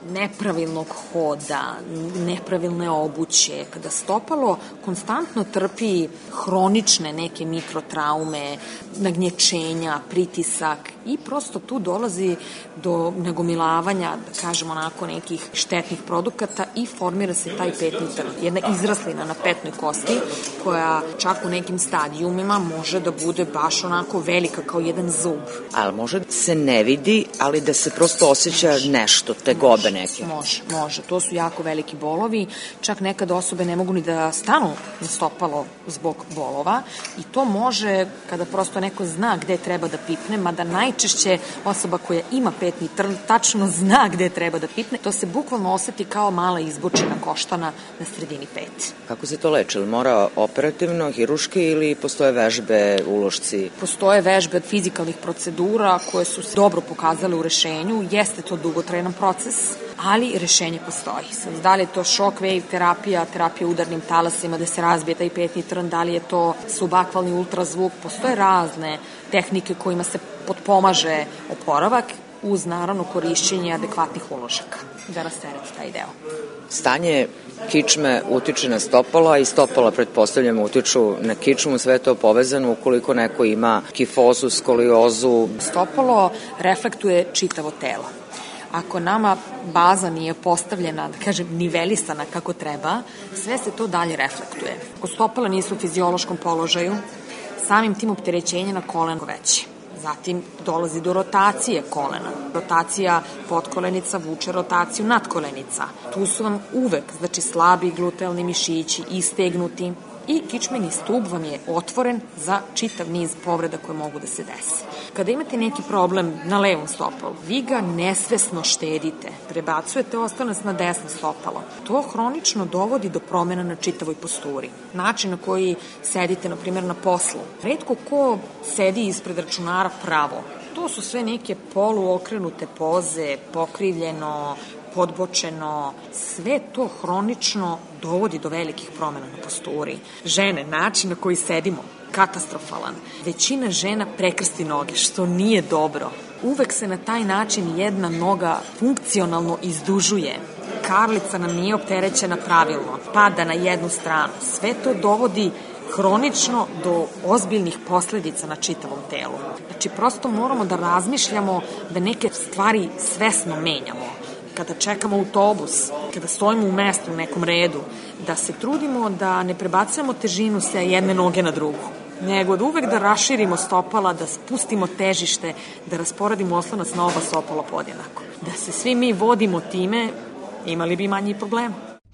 nepravilnog hoda, nepravilne obuće, kada stopalo konstantno trpi hronične neke mikrotraume, nagnječenja, pritisak i prosto tu dolazi do nagomilavanja, da kažemo onako, nekih štetnih produkata i formira se taj petni trn. Jedna izraslina na petnoj kosti koja čak u nekim stadijumima može da bude baš onako velika kao jedan zub. Ali može da se ne vidi, ali da se prosto osjeća nešto, tegobe neke. Može. To su jako veliki bolovi. Čak nekad osobe ne mogu ni da stanu na stopalo zbog bolova i to može kada prosto neko zna gde treba da pipne, mada najčešće osoba koja ima petni trn tačno zna gde treba da pipne. To se bukvalno oseti kao mala izbočina koštana na sredini peti. Kako se to leči? Mora operativno, hiruški ili postoje vežbe, ulošci? Postoje vežbe od fizikalnih procedura koje su se dobro pokazale u rešenju. Jeste to dugotrajan proces, ali rešenje postoji. Sad, da li je to shockwave terapija, terapija udarnim talasima da se razbije taj petni trn, da li je to subakvalni ultrazvuk, postoje razne tehnike kojima se potpomaže oporavak uz naravno korišćenje adekvatnih uložaka da rastereti taj deo. Stanje kičme utiče na stopalo, a i stopala, pretpostavljamo, utiču na kičmu, sve je to povezano ukoliko neko ima kifozu, skoliozu. Stopalo reflektuje čitavo telo. Ako nama baza nije postavljena, da kažem, nivelisana kako treba, sve se to dalje reflektuje. Ako stopala nisu u fiziološkom položaju, samim tim opterećenje na koleno veće. Zatim dolazi do rotacije kolena. Rotacija podkolenica vuče rotaciju nadkolenica. Tu su vam uvek, znači, slabi glutealni mišići, istegnuti i kičmeni stub vam je otvoren za čitav niz povreda koje mogu da se dese. Kada imate neki problem na levom stopalu, vi ga nesvesno štedite, prebacujete ostanac na desno stopalo. To hronično dovodi do promena na čitavoj posturi. Način na koji sedite, na primjer, na poslu. Retko ko sedi ispred računara pravo. To su sve neke poluokrenute poze, pokrivljeno, podbočeno, sve to hronično dovodi do velikih promena na posturi. Žene, način na koji sedimo, katastrofalan. Većina žena prekrsti noge, što nije dobro. Uvek se na taj način jedna noga funkcionalno izdužuje. Karlica nam nije opterećena pravilno, pada na jednu stranu. Sve to dovodi hronično do ozbiljnih posledica na čitavom telu. Znači, prosto moramo da razmišljamo da neke stvari svesno menjamo. Kada čekamo autobus, kada stojimo u mestu u nekom redu, da se trudimo da ne prebacujemo težinu sa jedne noge na drugu, nego da uvek da raširimo stopala, da spustimo težište, da rasporedimo oslonac na oba stopala podjednako. Da se svi mi vodimo time, imali bi manji problema.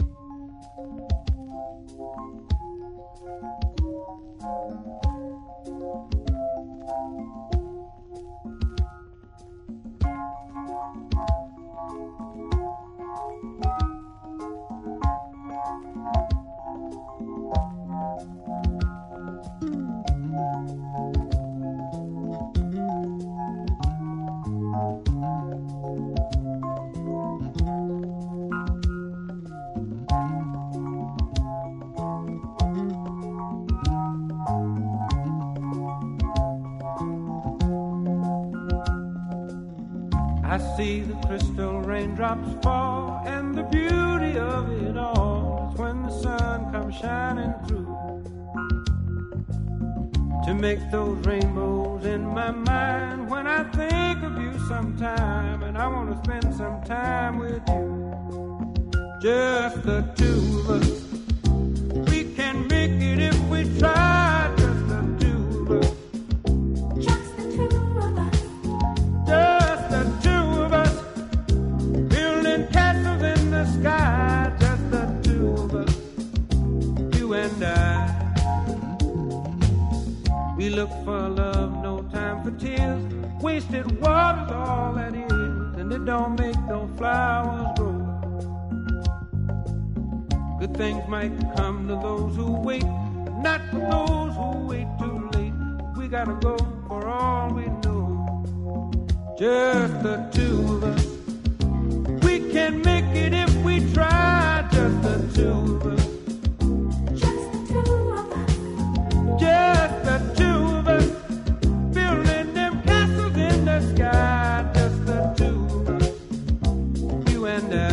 I see the crystal raindrops fall, and the beauty of it all is when the sun comes shining through to make those rainbows in my mind. When I think of you sometime, and I want to spend some time with you, just the two of us. We can make it if we try, just the two of us. Just the two of us. Just the two of us. Building castles in the sky, just the two of us. You and I. We look for love, no time for tears. Wasted water's all that is, and it don't make no flowers grow. Good things might come to those who wait, not for those who wait too late. We gotta go for all we know. Just the two of us. We can make it if we try. Just the two of us. Just the two of us. Just the two of us. Building them castles in the sky. Just the two of us. You and I.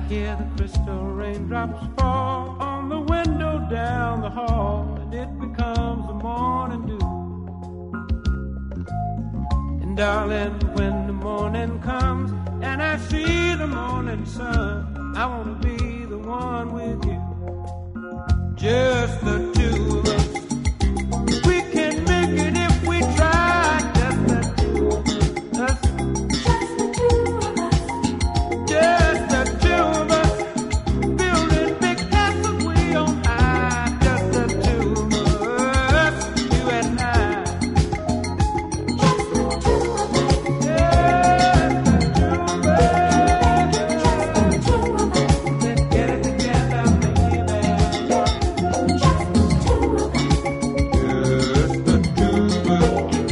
hear the crystal raindrops fall on the window down the hall, and it becomes the morning dew. And darling, when the morning comes and I see the morning sun, I want to be the one with you, just the two of us. We can make it if we try, just the two of us. Just the two of us, building big castles way on high. Just the two of us, you and I. Just the two of us, just the two of us. Let's get it together, baby. Just the two of us, just the two of us.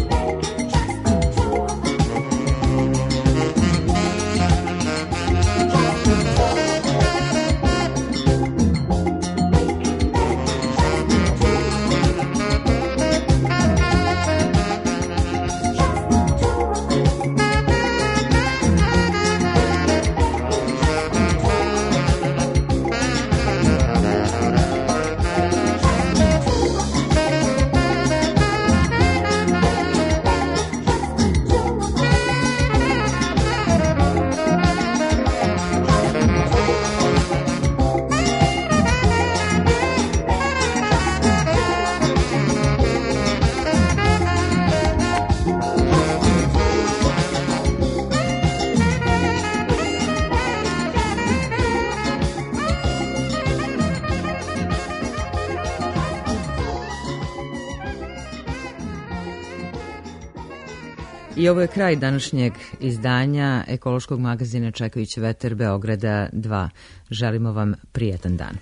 I ovo je kraj današnjeg izdanja ekološkog magazina Čekajući veter Beograda 2. Želimo vam prijetan dan.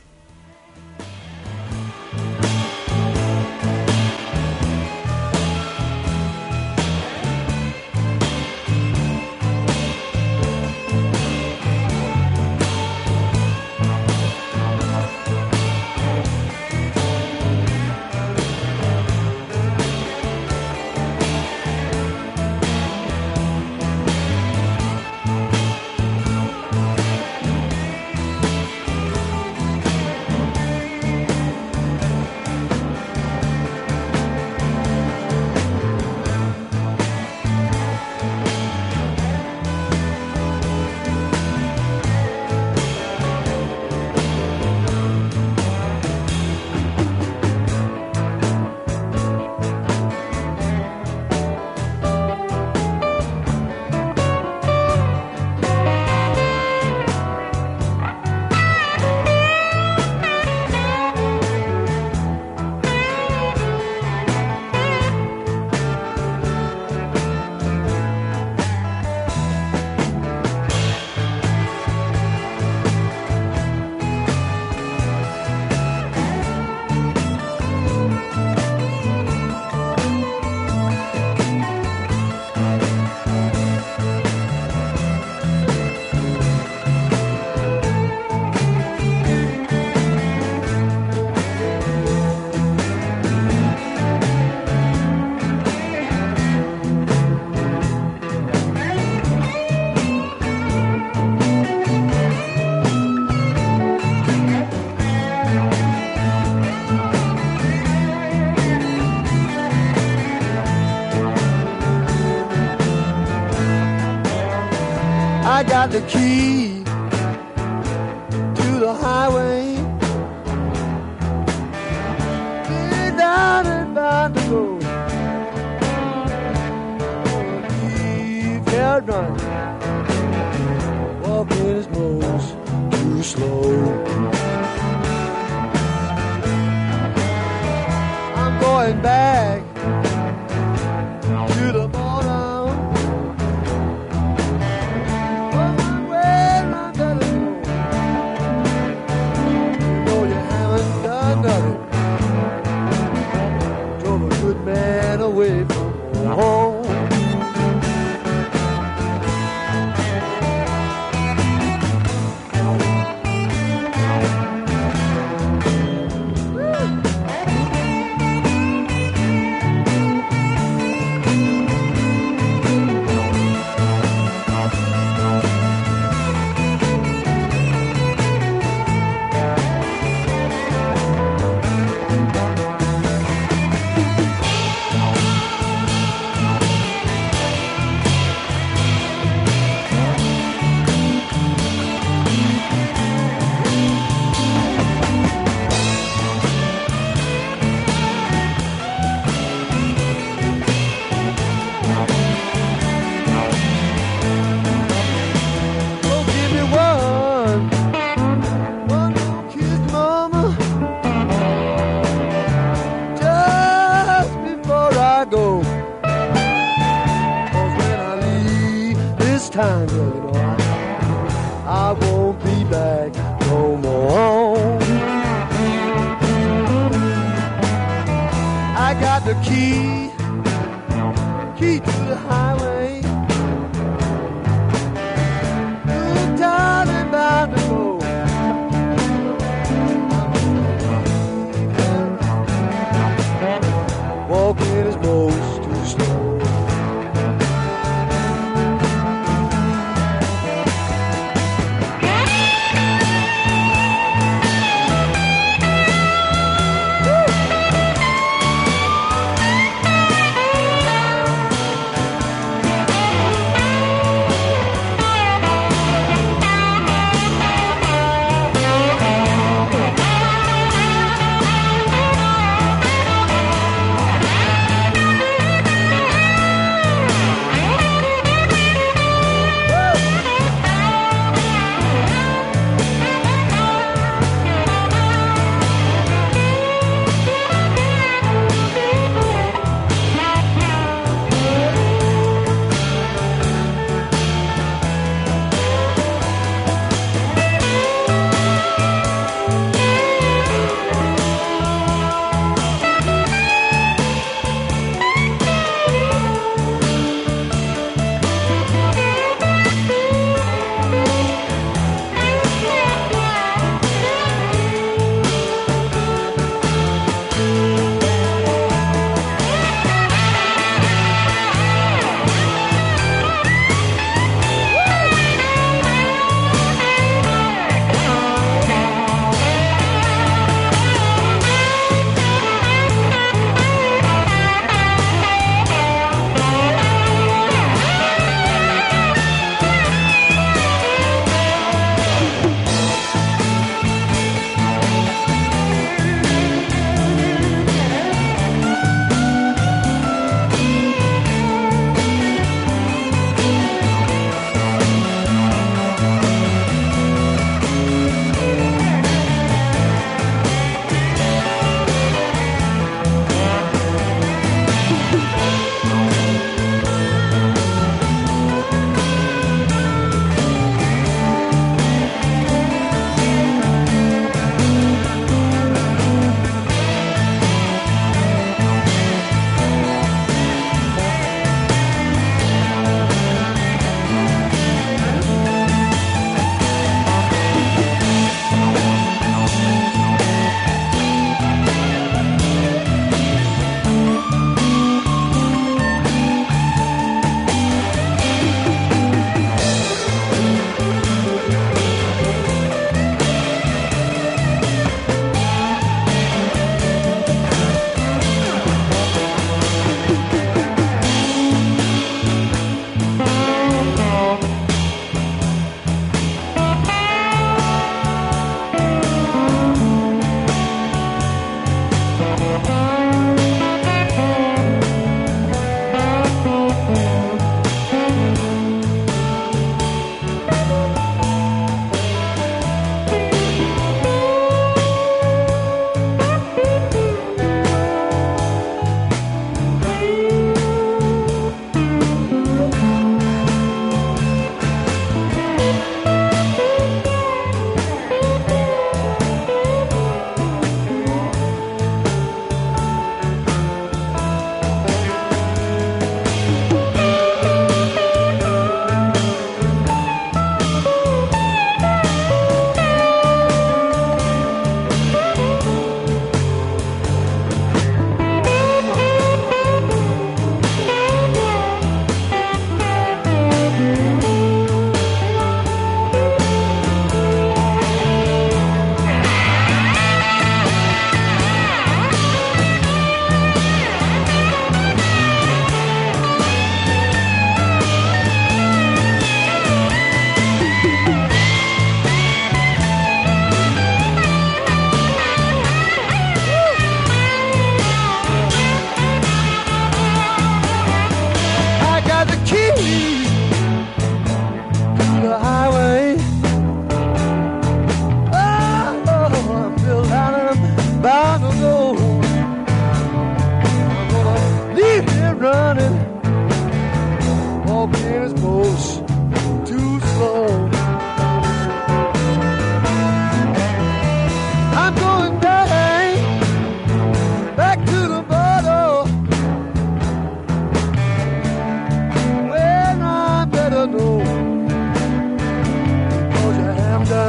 I got the key to the highway. Been down and bound to go. Leave here running. Walking is most too slow. I'm going back to the border. Man away from home. I go. 'Cause when I leave this time, girl, you know I won't be back no more. I got the key to the highway. Good darling, bound to go. Walking is most too slow.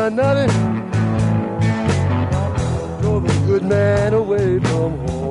nothing. Drove a good man away from home.